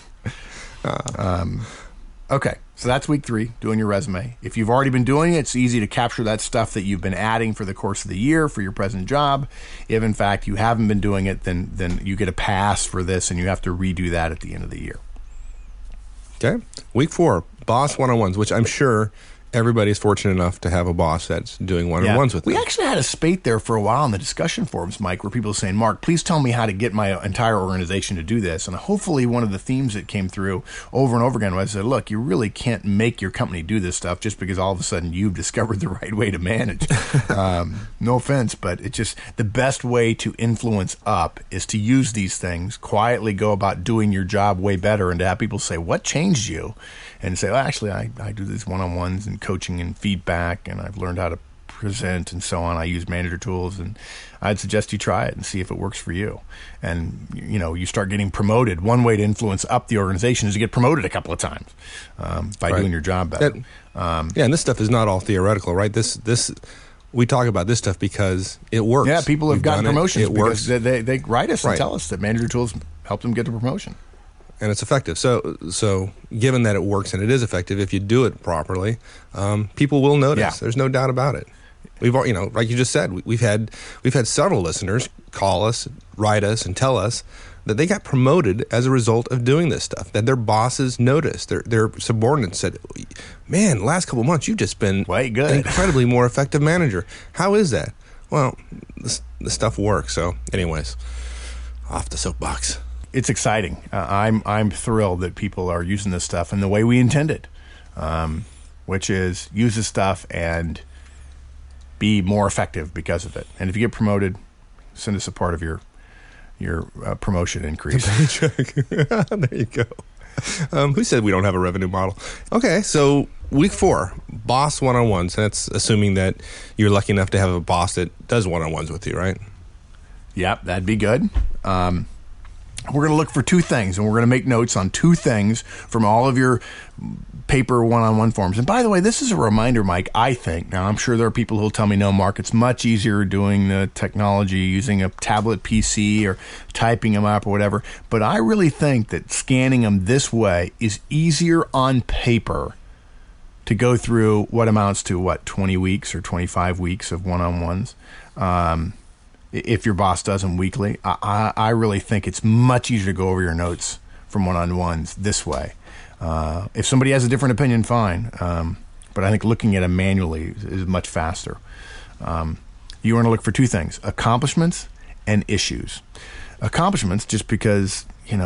Okay, so that's week 3, doing your resume. If you've already been doing it, it's easy to capture that stuff that you've been adding for the course of the year for your present job. If, in fact, you haven't been doing it, then you get a pass for this, and you have to redo that at the end of the year.
Okay. Week 4, boss one-on-ones, which I'm sure everybody's fortunate enough to have a boss that's doing one-on-ones with them.
We actually had a spate there for a while in the discussion forums, Mike, where people were saying, Mark, please tell me how to get my entire organization to do this. And hopefully one of the themes that came through over and over again was, look, you really can't make your company do this stuff just because all of a sudden you've discovered the right way to manage. No offense, but it's just the best way to influence up is to use these things, quietly go about doing your job way better, and to have people say, what changed you? And say, well, actually, I do these one-on-ones and coaching and feedback, and I've learned how to present and so on. I use Manager Tools, and I'd suggest you try it and see if it works for you. And, you start getting promoted. One way to influence up the organization is to get promoted a couple of times by doing your job better.
And this stuff is not all theoretical, right? This we talk about this stuff because it works.
Yeah, people have gotten promotions because
works.
they write us and tell us that Manager Tools helped them get a promotion.
And it's effective. So given that it works and it is effective, if you do it properly, people will notice.
Yeah.
There's no doubt about it. We've, like you just said, we've had several listeners call us, write us, and tell us that they got promoted as a result of doing this stuff. That their bosses noticed, their subordinates said, "Man, last couple of months you've just been
an
incredibly more effective manager. How is that?" Well, this stuff works. So, anyways, off the soapbox.
It's exciting. I'm thrilled that people are using this stuff in the way we intended, which is use this stuff and be more effective because of it. And if you get promoted, send us a part of your promotion increase.
There you go. Who said we don't have a revenue model? Okay, so week 4, boss one-on-ones. That's assuming that you're lucky enough to have a boss that does one-on-ones with you, right?
Yep, that'd be good. We're going to look for 2 things, and we're going to make notes on 2 things from all of your paper one-on-one forms. And by the way, this is a reminder, Mike, I think. Now, I'm sure there are people who will tell me, no, Mark, it's much easier doing the technology, using a tablet PC or typing them up or whatever. But I really think that scanning them this way is easier on paper to go through what amounts to, 20 weeks or 25 weeks of one-on-ones. If your boss does them weekly, I really think it's much easier to go over your notes from one-on-ones this way. If somebody has a different opinion, fine. But I think looking at them manually is much faster. You want to look for 2 things: accomplishments and issues. Accomplishments, just because,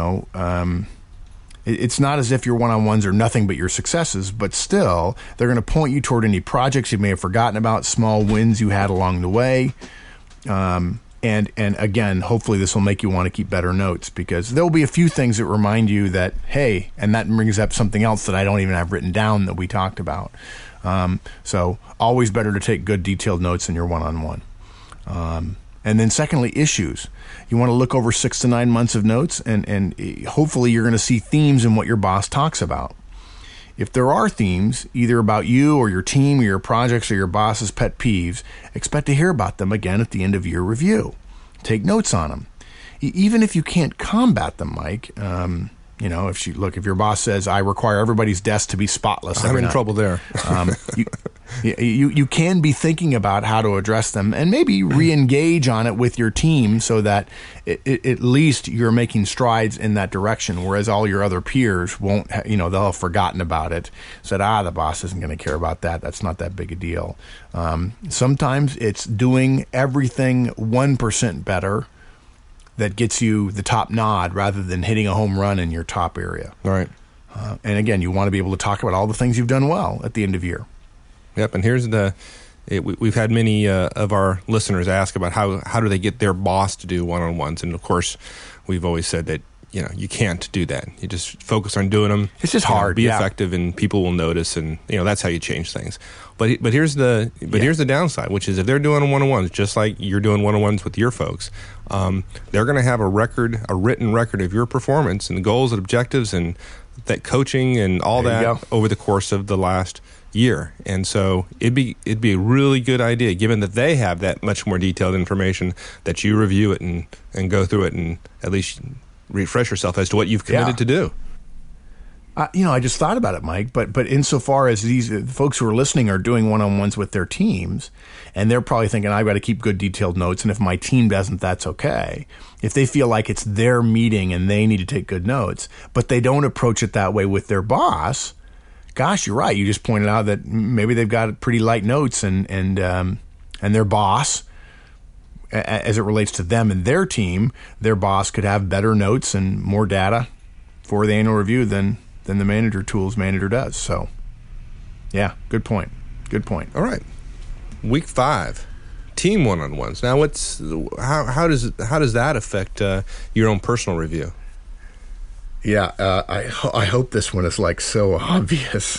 it's not as if your one-on-ones are nothing but your successes, but still, they're going to point you toward any projects you may have forgotten about, small wins you had along the way. And again, hopefully this will make you want to keep better notes, because there will be a few things that remind you that, hey, and that brings up something else that I don't even have written down that we talked about. So always better to take good detailed notes in your one-on-one. And then secondly, issues. You want to look over 6 to 9 months of notes, and hopefully you're going to see themes in what your boss talks about. If there are themes, either about you or your team or your projects or your boss's pet peeves, expect to hear about them again at the end of your review. Take notes on them. Even if you can't combat them, Mike, if your boss says, I require everybody's desk to be spotless,
I'm in trouble there.
You can be thinking about how to address them and maybe re-engage on it with your team so that at least you're making strides in that direction, whereas all your other peers won't, they'll have forgotten about it, said, the boss isn't going to care about that. That's not that big a deal. Sometimes it's doing everything 1% better that gets you the top nod rather than hitting a home run in your top area.
Right.
And again, you want to be able to talk about all the things you've done well at the end of year.
Yep, and here's we've had many of our listeners ask about how do they get their boss to do one-on-ones, and of course, we've always said that you can't do that. You just focus on doing them.
It's just hard.
Be effective, and people will notice, and that's how you change things. But here's the downside, which is if they're doing one-on-ones, just like you're doing one-on-ones with your folks, they're going to have a written record of your performance and the goals and objectives and that coaching and all that over the course of the last year. And so it'd be a really good idea, given that they have that much more detailed information, that you review it and go through it and at least refresh yourself as to what you've committed to do.
I just thought about it, Mike, but insofar as these folks who are listening are doing one-on-ones with their teams, and they're probably thinking, I've got to keep good detailed notes, and if my team doesn't, that's okay. If they feel like it's their meeting and they need to take good notes, but they don't approach it that way with their boss, gosh, you're right. You just pointed out that maybe they've got pretty light notes, and their boss, as it relates to them and their team, their boss could have better notes and more data for the annual review than the manager tools manager does. So, yeah, good point. All
right, week 5, team one-on-ones. Now, how does that affect your own personal review?
Yeah, I hope this one is like so obvious.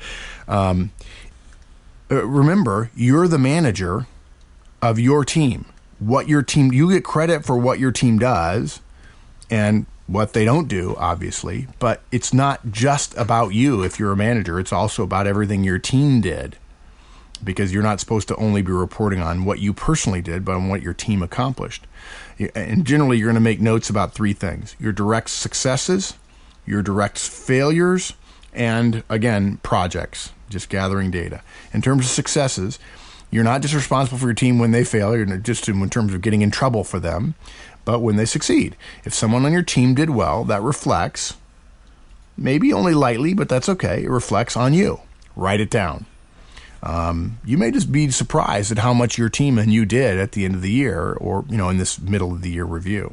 Remember, you're the manager of your team. You get credit for what your team does and what they don't do, obviously, but it's not just about you if you're a manager. It's also about everything your team did, because you're not supposed to only be reporting on what you personally did, but on what your team accomplished. And generally, you're going to make notes about 3 things: your direct successes, your direct failures, and, again, projects, just gathering data. In terms of successes, you're not just responsible for your team when they fail, you're not just in terms of getting in trouble for them, but when they succeed. If someone on your team did well, that reflects, maybe only lightly, but that's okay, it reflects on you. Write it down. You may just be surprised at how much your team and you did at the end of the year, or in this middle of the year review.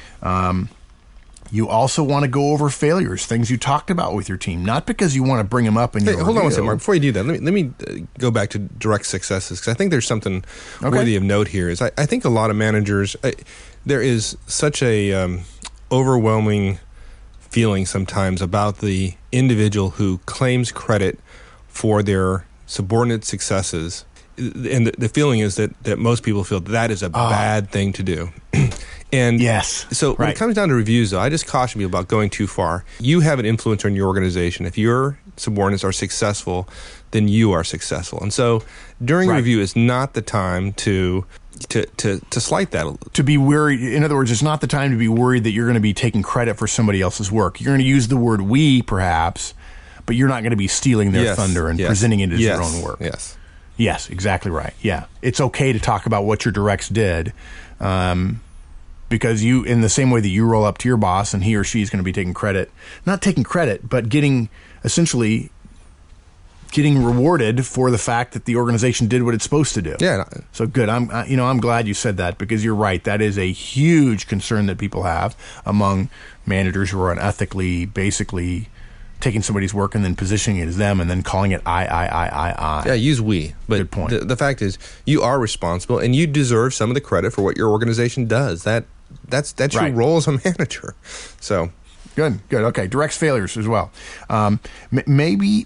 You also want to go over failures, things you talked about with your team, not because you want to bring them up in your review.
Hold on one second, Mark. Before you do that, let me go back to direct successes, because I think there's something worthy of note here. Is I think a lot of managers, there is such a overwhelming feeling sometimes about the individual who claims credit for their subordinate successes, and the feeling is that most people feel that is a bad thing to do. And
yes,
so when it comes down to reviews, though, I just caution you about going too far. You have an influence on your organization. If your subordinates are successful, then you are successful. And so during a review is not the time to slight that.
To be worried. In other words, it's not the time to be worried that you're going to be taking credit for somebody else's work. You're going to use the word we, perhaps, but you're not going to be stealing their thunder and presenting it as your own work. Yes, exactly right. Yeah. It's okay to talk about what your directs did, because you, in the same way that you roll up to your boss and he or she is going to be taking credit, not taking credit, but essentially getting rewarded for the fact that the organization did what it's supposed to do.
Yeah.
So good. I'm glad you said that, because you're right. That is a huge concern that people have among managers who are unethically, basically taking somebody's work and then positioning it as them and then calling it I.
Yeah, use we. But
good point.
The fact is, you are responsible and you deserve some of the credit for what your organization does. That's your role as a manager. So
good. Okay, directs failures as well. Maybe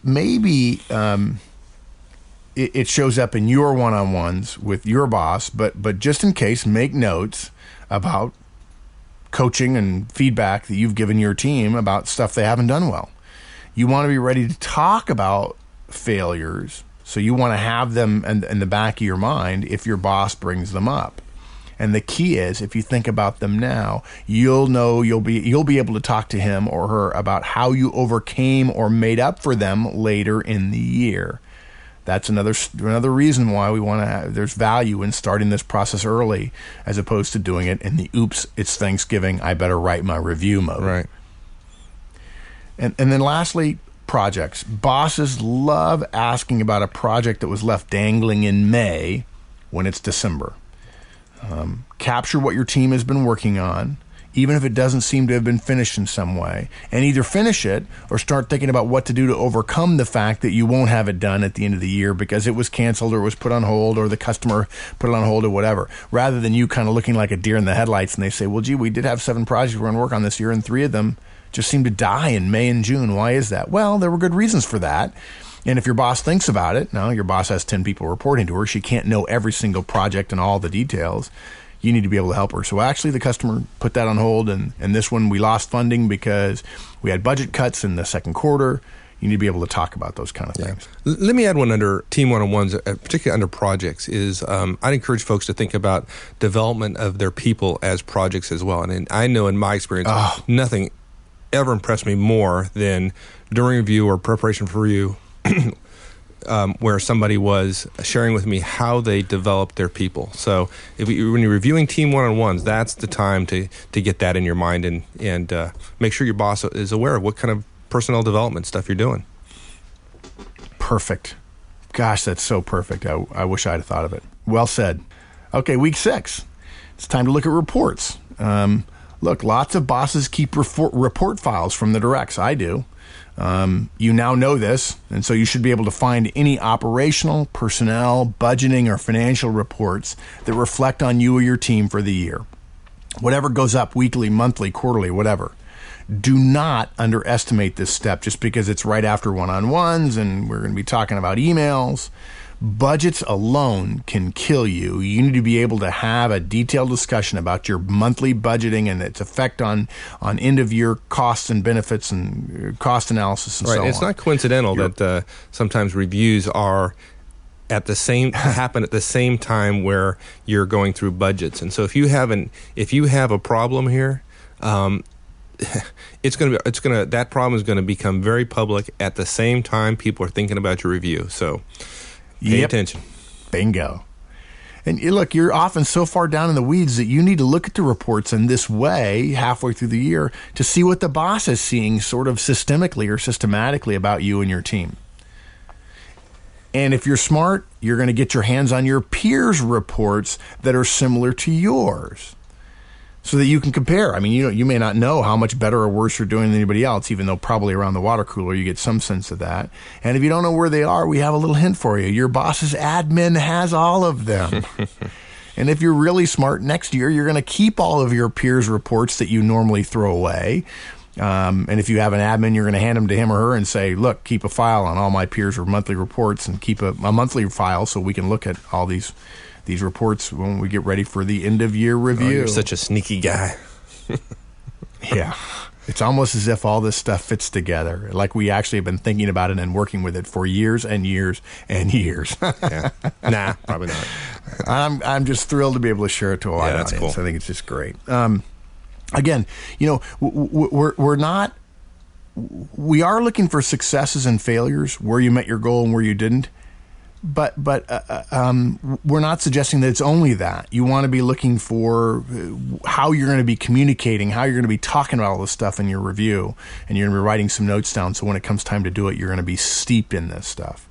it shows up in your one-on-ones with your boss, but just in case, make notes about coaching and feedback that you've given your team about stuff they haven't done well. You want to be ready to talk about failures, so you want to have them in the back of your mind if your boss brings them up. And the key is, if you think about them now, you'll be able to talk to him or her about how you overcame or made up for them later in the year. That's another reason why we want to there's value in starting this process early, as opposed to doing it in the oops, it's Thanksgiving, I better write my review mode.
Right.
And then lastly, projects. Bosses love asking about a project that was left dangling in May when it's December. Capture what your team has been working on even if it doesn't seem to have been finished in some way, and either finish it or start thinking about what to do to overcome the fact that you won't have it done at the end of the year because it was canceled or was put on hold or the customer put it on hold or whatever, rather than you kind of looking like a deer in the headlights and they say, well, gee, we did have 7 projects we're going to work on this year and 3 of them just seemed to die in May and June. Why is that? Well, there were good reasons for that. And if your boss thinks about it, now your boss has 10 people reporting to her. She can't know every single project and all the details. You need to be able to help her. So actually the customer put that on hold, and this one we lost funding because we had budget cuts in the second quarter. You need to be able to talk about those kind of things.
Let me add one under Team One-on-Ones, particularly under projects, is I'd encourage folks to think about development of their people as projects as well. And I know in my experience, nothing ever impressed me more than during review or preparation for review where somebody was sharing with me how they developed their people. So when you're reviewing Team One-on-Ones, that's the time to get that in your mind and make sure your boss is aware of what kind of personnel development stuff you're doing.
Perfect. Gosh, that's so perfect. I wish I'd have thought of it. Well said. Okay, week 6. It's time to look at reports. Look, lots of bosses keep report files from the directs. I do. You now know this, and so you should be able to find any operational, personnel, budgeting, or financial reports that reflect on you or your team for the year. Whatever goes up weekly, monthly, quarterly, whatever. Do not underestimate this step just because it's right after one-on-ones and we're going to be talking about emails. Budgets alone can kill you. You need to be able to have a detailed discussion about your monthly budgeting and its effect on end-of-year costs and benefits and cost analysis and so on.
It's not coincidental that sometimes reviews are happen at the same time where you're going through budgets. And so if you have a problem here, that problem is going to become very public at the same time people are thinking about your review. So pay attention.
Bingo. And look, you're often so far down in the weeds that you need to look at the reports in this way halfway through the year to see what the boss is seeing sort of systemically or systematically about you and your team. And if you're smart, you're going to get your hands on your peers' reports that are similar to yours, so that you can compare. I mean, you may not know how much better or worse you're doing than anybody else, even though probably around the water cooler you get some sense of that. And if you don't know where they are, we have a little hint for you. Your boss's admin has all of them. And if you're really smart, next year you're going to keep all of your peers' reports that you normally throw away. And if you have an admin, you're going to hand them to him or her and say, look, keep a file on all my peers' monthly reports and keep a monthly file so we can look at all these reports when we get ready for the end-of-year review.
Oh, you're such a sneaky guy.
Yeah. It's almost as if all this stuff fits together, like we actually have been thinking about it and working with it for years and years and years.
Yeah. Nah, probably not.
I'm just thrilled to be able to share it to a wide audience. Cool. I think it's just great. Again, we are looking for successes and failures, where you met your goal and where you didn't. But we're not suggesting that it's only that. You want to be looking for how you're going to be communicating, how you're going to be talking about all this stuff in your review, and you're going to be writing some notes down so when it comes time to do it, you're going to be steeped in this stuff.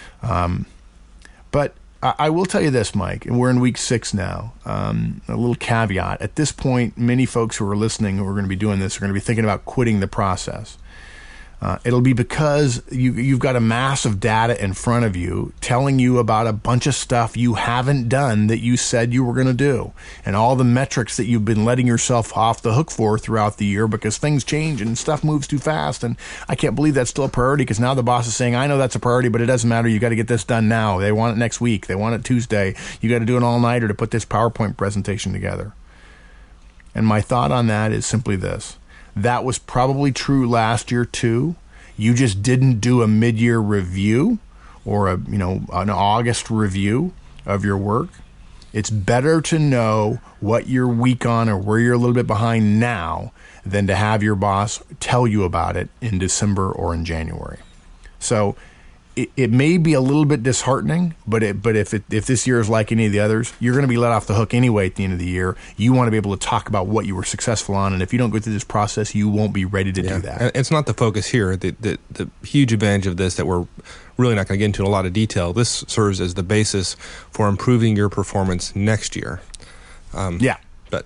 But I will tell you this, Mike, and we're in week 6 now. A little caveat. At this point, many folks who are listening who are going to be doing this are going to be thinking about quitting the process. It'll be because you've got a mass of data in front of you telling you about a bunch of stuff you haven't done that you said you were going to do, and all the metrics that you've been letting yourself off the hook for throughout the year because things change and stuff moves too fast. And I can't believe that's still a priority because now the boss is saying, I know that's a priority, but it doesn't matter. You got to get this done now. They want it next week. They want it Tuesday. You got to do an all-nighter to put this PowerPoint presentation together. And my thought on that is simply this. That was probably true last year too. You just didn't do a mid-year review or an August review of your work. It's better to know what you're weak on or where you're a little bit behind now than to have your boss tell you about it in December or in January. So it may be a little bit disheartening, but if this year is like any of the others, you're going to be let off the hook anyway at the end of the year. You want to be able to talk about what you were successful on, and if you don't go through this process, you won't be ready to do that.
And it's not the focus here. The huge advantage of this that we're really not going to get into in a lot of detail, this serves as the basis for improving your performance next year. But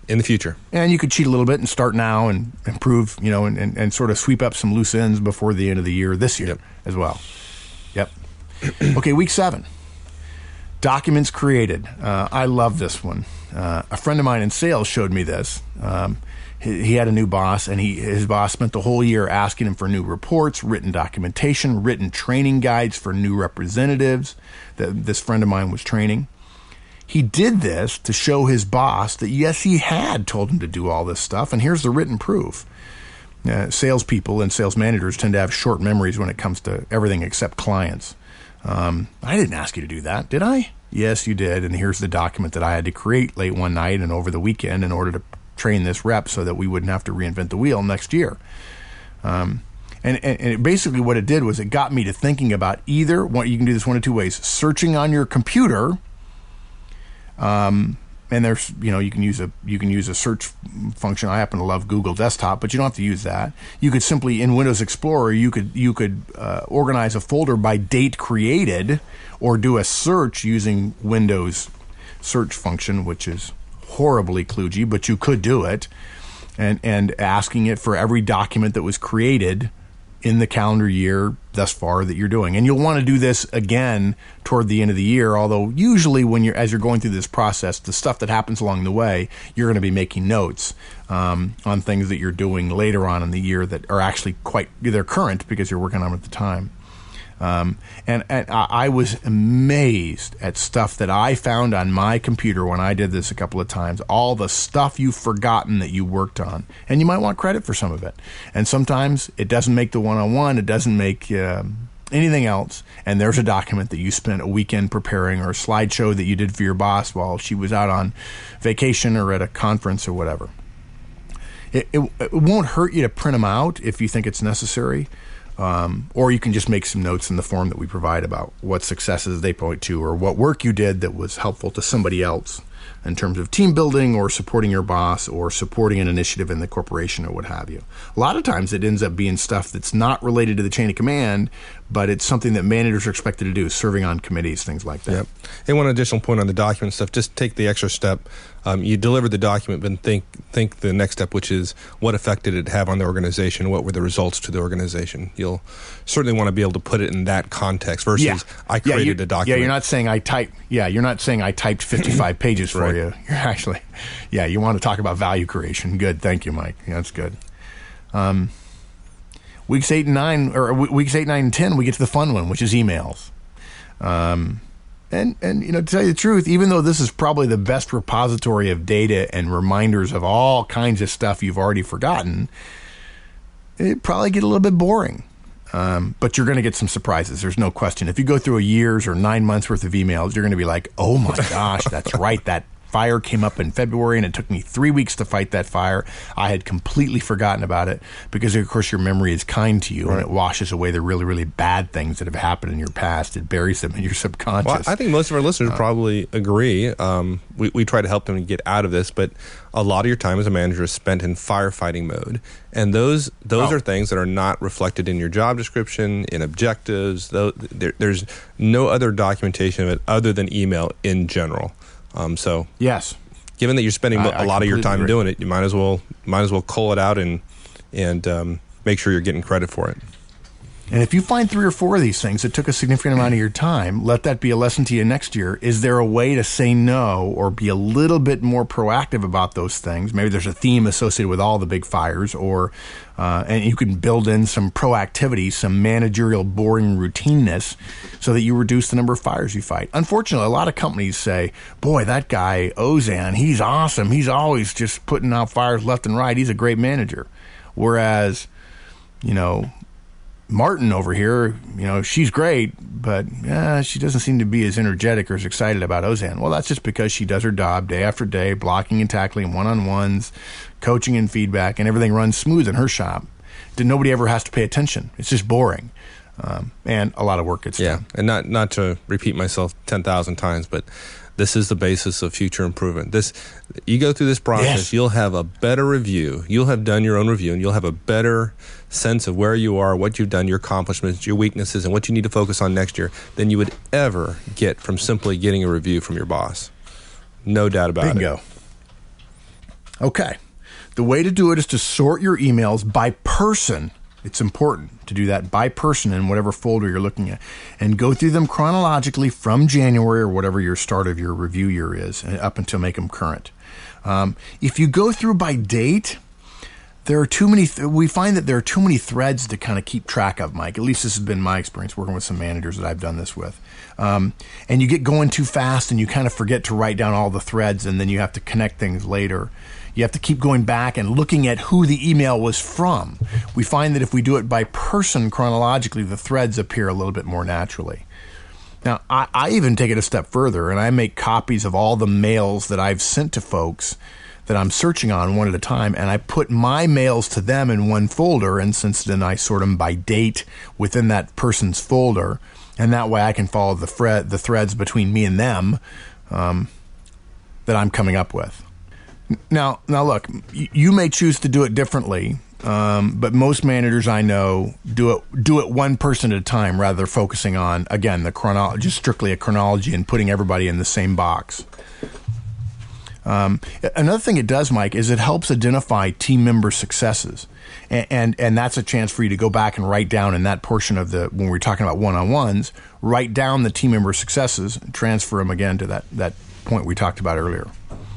in the future.
And you could cheat a little bit and start now and improve, and sort of sweep up some loose ends before the end of the year this year as well. Yep. Okay, week 7. Documents created. I love this one. A friend of mine in sales showed me this. He had a new boss, and his boss spent the whole year asking him for new reports, written documentation, written training guides for new representatives that this friend of mine was training. He did this to show his boss that, yes, he had told him to do all this stuff, and here's the written proof. Salespeople and sales managers tend to have short memories when it comes to everything except clients. I didn't ask you to do that, did I? Yes, you did, and here's the document that I had to create late one night and over the weekend in order to train this rep so that we wouldn't have to reinvent the wheel next year. And basically what it did was it got me to thinking about either, you can do this one of two ways, searching on your computer, and there's, you can use a search function. I happen to love Google Desktop, but you don't have to use that. You could simply, in Windows Explorer, you could organize a folder by date created, or do a search using Windows search function, which is horribly kludgy, but you could do it, and asking it for every document that was created in the calendar year thus far that you're doing. And you'll want to do this again toward the end of the year, although usually as you're going through this process, the stuff that happens along the way, you're going to be making notes on things that you're doing later on in the year that are actually they're current because you're working on them at the time. And I was amazed at stuff that I found on my computer when I did this a couple of times, all the stuff you've forgotten that you worked on. And you might want credit for some of it. And sometimes it doesn't make the one-on-one, it doesn't make anything else, and there's a document that you spent a weekend preparing, or a slideshow that you did for your boss while she was out on vacation or at a conference or whatever. It won't hurt you to print them out if you think it's necessary. Or you can just make some notes in the form that we provide about what successes they point to, or what work you did that was helpful to somebody else in terms of team building or supporting your boss or supporting an initiative in the corporation or what have you. A lot of times it ends up being stuff that's not related to the chain of command, but it's something that managers are expected to do, serving on committees, things like that.
Yep. And one additional point on the document stuff, just take the extra step. You deliver the document, but think the next step, which is what effect did it have on the organization? What were the results to the organization? You'll certainly want to be able to put it in that context versus I created a document.
Yeah, you're not saying I typed 55 pages for you. You're actually, you want to talk about value creation. Good, thank you, Mike. Yeah, that's good. Weeks 8 and 9, weeks 8, 9, and 10, we get to the fun one, which is emails. And to tell you the truth, even though this is probably the best repository of data and reminders of all kinds of stuff you've already forgotten, it'd probably get a little bit boring. But you're going to get some surprises. There's no question. If you go through a year's or 9 months worth of emails, you're going to be like, oh my gosh, that's right. That fire came up in February, and it took me 3 weeks to fight that fire. I had completely forgotten about it because, of course, your memory is kind to you, and it washes away the really, really bad things that have happened in your past. It buries them in your subconscious.
Well, I think most of our listeners probably agree. We try to help them get out of this, but a lot of your time as a manager is spent in firefighting mode, and those are things that are not reflected in your job description, in objectives. There's no other documentation of it other than email in general. So
yes,
given that you're spending a lot of your time doing it, you might as well cull it out and make sure you're getting credit for it.
And if you find 3 or 4 of these things that took a significant amount of your time, let that be a lesson to you next year. Is there a way to say no or be a little bit more proactive about those things? Maybe there's a theme associated with all the big fires, or and you can build in some proactivity, some managerial boring routineness, so that you reduce the number of fires you fight. Unfortunately, a lot of companies say, boy, that guy, Ozan, he's awesome. He's always just putting out fires left and right. He's a great manager. Whereas, Martin over here, she's great, but she doesn't seem to be as energetic or as excited about Ozan. Well, that's just because she does her job day after day, blocking and tackling, one-on-ones, coaching and feedback, and everything runs smooth in her shop. Nobody ever has to pay attention. It's just boring. And a lot of work gets done.
And not to repeat myself 10,000 times, but this is the basis of future improvement. You go through this process, You'll have a better review. You'll have done your own review, and you'll have a better sense of where you are, what you've done, your accomplishments, your weaknesses, and what you need to focus on next year than you would ever get from simply getting a review from your boss. No doubt about it.
Bingo. Okay. The way to do it is to sort your emails by person. It's important to do that by person in whatever folder you're looking at, and go through them chronologically from January or whatever your start of your review year is up until make them current. If you go through by date, there are too many. We find that there are too many threads to kind of keep track of, Mike. At least this has been my experience working with some managers that I've done this with. And you get going too fast, and you kind of forget to write down all the threads, and then you have to connect things later. You have to keep going back and looking at who the email was from. We find that if we do it by person chronologically, the threads appear a little bit more naturally. Now, I even take it a step further, and I make copies of all the mails that I've sent to folks that I'm searching on one at a time, and I put my mails to them in one folder, and since then I sort them by date within that person's folder, and that way I can follow the threads between me and them that I'm coming up with. Now look, you may choose to do it differently, but most managers I know do it one person at a time, rather than focusing on, again, the chronology, just strictly a chronology and putting everybody in the same box. Another thing it does, Mike, is it helps identify team member successes. And that's a chance for you to go back and write down in that portion of when we're talking about one-on-ones, write down the team member successes, and transfer them again to that point we talked about earlier.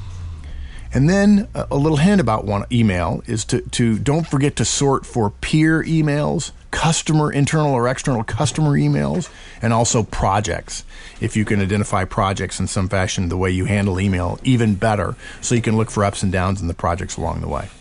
And then a little hint about one email is to don't forget to sort for peer emails, internal or external customer emails, and also projects. If you can identify projects in some fashion, the way you handle email, even better, so you can look for ups and downs in the projects along the way.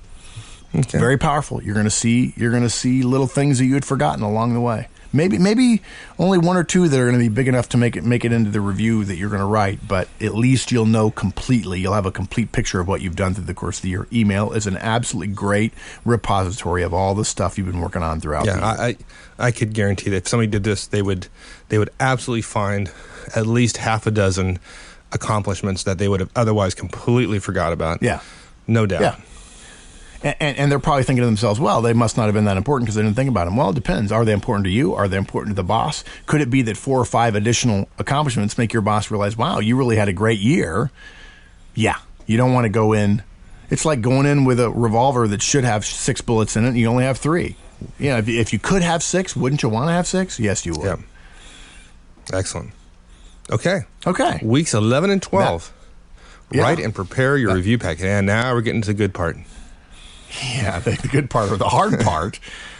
Okay. Very powerful. You're going to see little things that you had forgotten along the way. Maybe only one or two that are going to be big enough to make it into the review that you're going to write, but at least you'll know completely. You'll have a complete picture of what you've done through the course of the year. Email is an absolutely great repository of all the stuff you've been working on throughout the year.
I could guarantee that if somebody did this, they would absolutely find at least half a dozen accomplishments that they would have otherwise completely forgot about.
Yeah.
No doubt.
Yeah. And they're probably thinking to themselves, well, they must not have been that important because they didn't think about them. Well, it depends. Are they important to you? Are they important to the boss? Could it be that 4 or 5 additional accomplishments make your boss realize, wow, you really had a great year? Yeah. You don't want to go in. It's like going in with a revolver that should have 6 bullets in it and you only have 3. You know, if you could have 6, wouldn't you want to have 6? Yes, you would.
Yeah. Excellent. Okay.
Weeks
11 and 12. Write and prepare your review packet. And now we're getting to the good part.
Yeah, the good part or the hard part.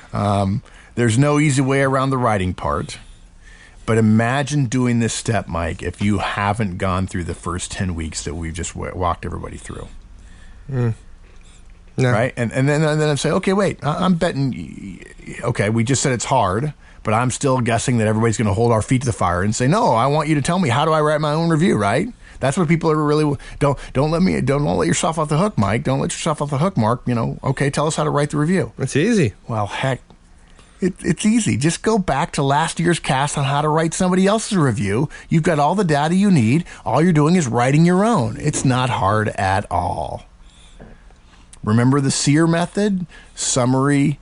There's no easy way around the writing part. But imagine doing this step, Mike, if you haven't gone through the first 10 weeks that we've just walked everybody through.
No.
Right? And then I say, okay, wait, I'm betting, okay, we just said it's hard, but I'm still guessing that everybody's going to hold our feet to the fire and say, no, I want you to tell me, how do I write my own review, right? That's what people are really don't let yourself off the hook, Mike. Don't let yourself off the hook, Mark. You know, okay, tell us how to write the review.
It's easy.
Well, heck, it's easy. Just go back to last year's cast on how to write somebody else's review. You've got all the data you need. All you're doing is writing your own. It's not hard at all. Remember the SEER method: summary,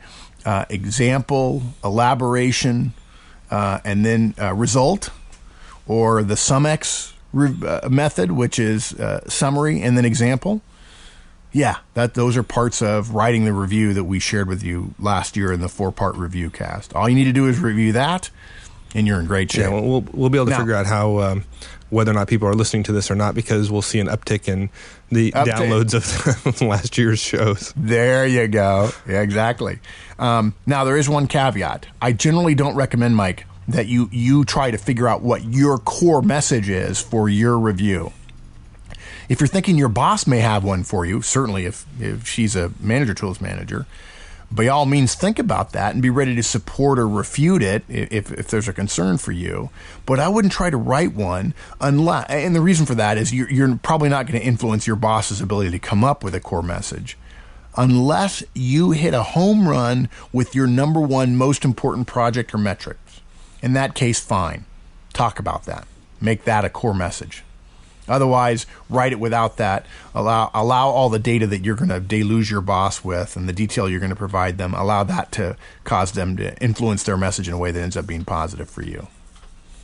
example, elaboration, and then result, or the SumX method, which is summary and then example. Yeah, those are parts of writing the review that we shared with you last year in the 4-part review cast. All you need to do is review that, and you're in great shape.
Yeah, we'll be able to figure out how whether or not people are listening to this or not, because we'll see an uptick in the downloads of last year's shows.
There you go. Yeah, exactly. Now, there is one caveat. I generally don't recommend, Mike, that you try to figure out what your core message is for your review. If you're thinking your boss may have one for you, certainly if she's a manager tools manager, by all means think about that and be ready to support or refute it if there's a concern for you. But I wouldn't try to write one unless, and the reason for that is you're probably not going to influence your boss's ability to come up with a core message unless you hit a home run with your number one most important project or metrics. In that case, fine. Talk about that. Make that a core message. Otherwise, write it without that. Allow all the data that you're going to deluge your boss with and the detail you're going to provide them, allow that to cause them to influence their message in a way that ends up being positive for you.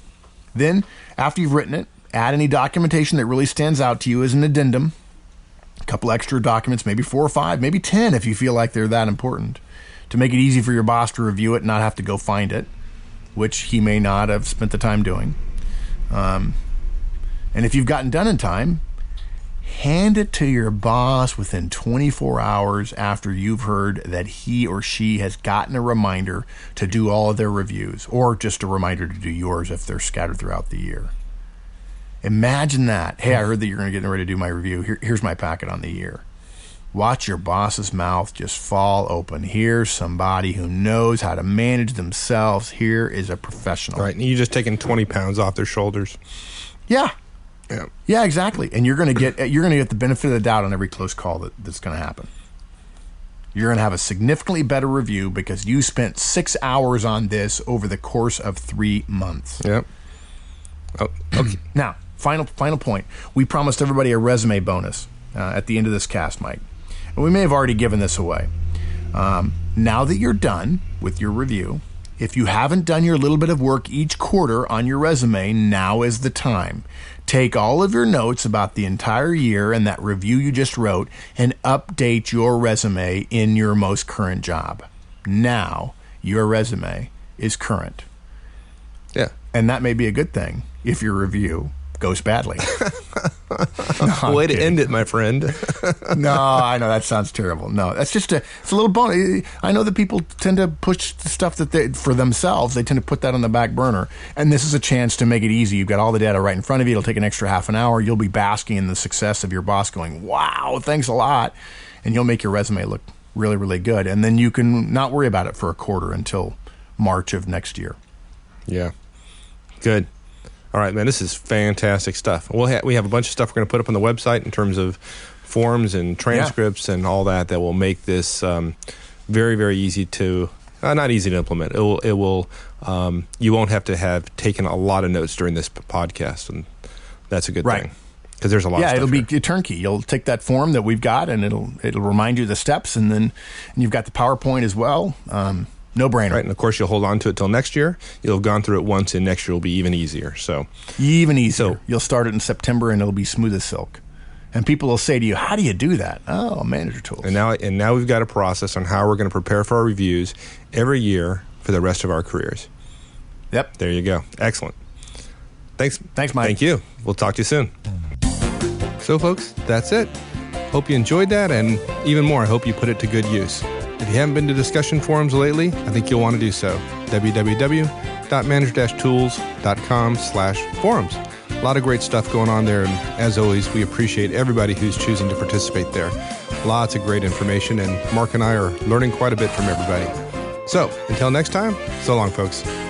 Then, after you've written it, add any documentation that really stands out to you as an addendum. a couple extra documents, maybe 4 or 5, maybe 10 if you feel like they're that important, to make it easy for your boss to review it and not have to go find it, which he may not have spent the time doing. And if you've gotten done in time, hand it to your boss within 24 hours after you've heard that he or she has gotten a reminder to do all of their reviews, or just a reminder to do yours if they're scattered throughout the year. Imagine that. Hey, I heard that you're going to get ready to do my review. Here's my packet on the year. Watch your boss's mouth just fall open. Here's somebody who knows how to manage themselves. Here is a professional.
Right. And you're just taking 20 pounds off their shoulders.
Yeah.
Yeah.
Yeah, exactly. And you're going to get the benefit of the doubt on every close call that's going to happen. You're going to have a significantly better review because you spent 6 hours on this over the course of 3 months.
Yep. Oh, okay.
Now, final point. We promised everybody a resume bonus at the end of this cast, Mike. And we may have already given this away. Now that you're done with your review, if you haven't done your little bit of work each quarter on your resume, now is the time. Take all of your notes about the entire year and that review you just wrote and update your resume in your most current job. Now, your resume is current.
Yeah.
And that may be a good thing if your review goes badly. No,
way to end it, my friend.
No, I know that sounds terrible. No, that's just it's a little bonus. I know that people tend to push the stuff that they, for themselves, they tend to put that on the back burner. And this is a chance to make it easy. You've got all the data right in front of you. It'll take an extra half an hour. You'll be basking in the success of your boss going, wow, thanks a lot. And you'll make your resume look really, really good. And then you can not worry about it for a quarter until March of next year.
Yeah. Good. All right, man, this is fantastic stuff. We have a bunch of stuff we're going to put up on the website in terms of forms and transcripts and all that will make this very, very easy to, not easy to implement. It will you won't have to have taken a lot of notes during this podcast, and that's a good thing. Because there's a lot of stuff.
Yeah, it'll be turnkey. You'll take that form that we've got, and it'll remind you of the steps, and you've got the PowerPoint as well. No brainer.
Right, and of course, you'll hold on to it till next year. You'll have gone through it once, and next year will be even easier.
Even easier. You'll start it in September, and it'll be smooth as silk. And people will say to you, how do you do that? Oh, Manager Tools.
And now we've got a process on how we're going to prepare for our reviews every year for the rest of our careers.
Yep.
There you go. Excellent. Thanks,
Mike.
Thank you. We'll talk to you soon. So, folks, that's it. Hope you enjoyed that, and even more, I hope you put it to good use. If you haven't been to discussion forums lately, I think you'll want to do so. www.manager-tools.com/forums. A lot of great stuff going on there, and as always, we appreciate everybody who's choosing to participate there. Lots of great information, and Mark and I are learning quite a bit from everybody. So, until next time, so long, folks.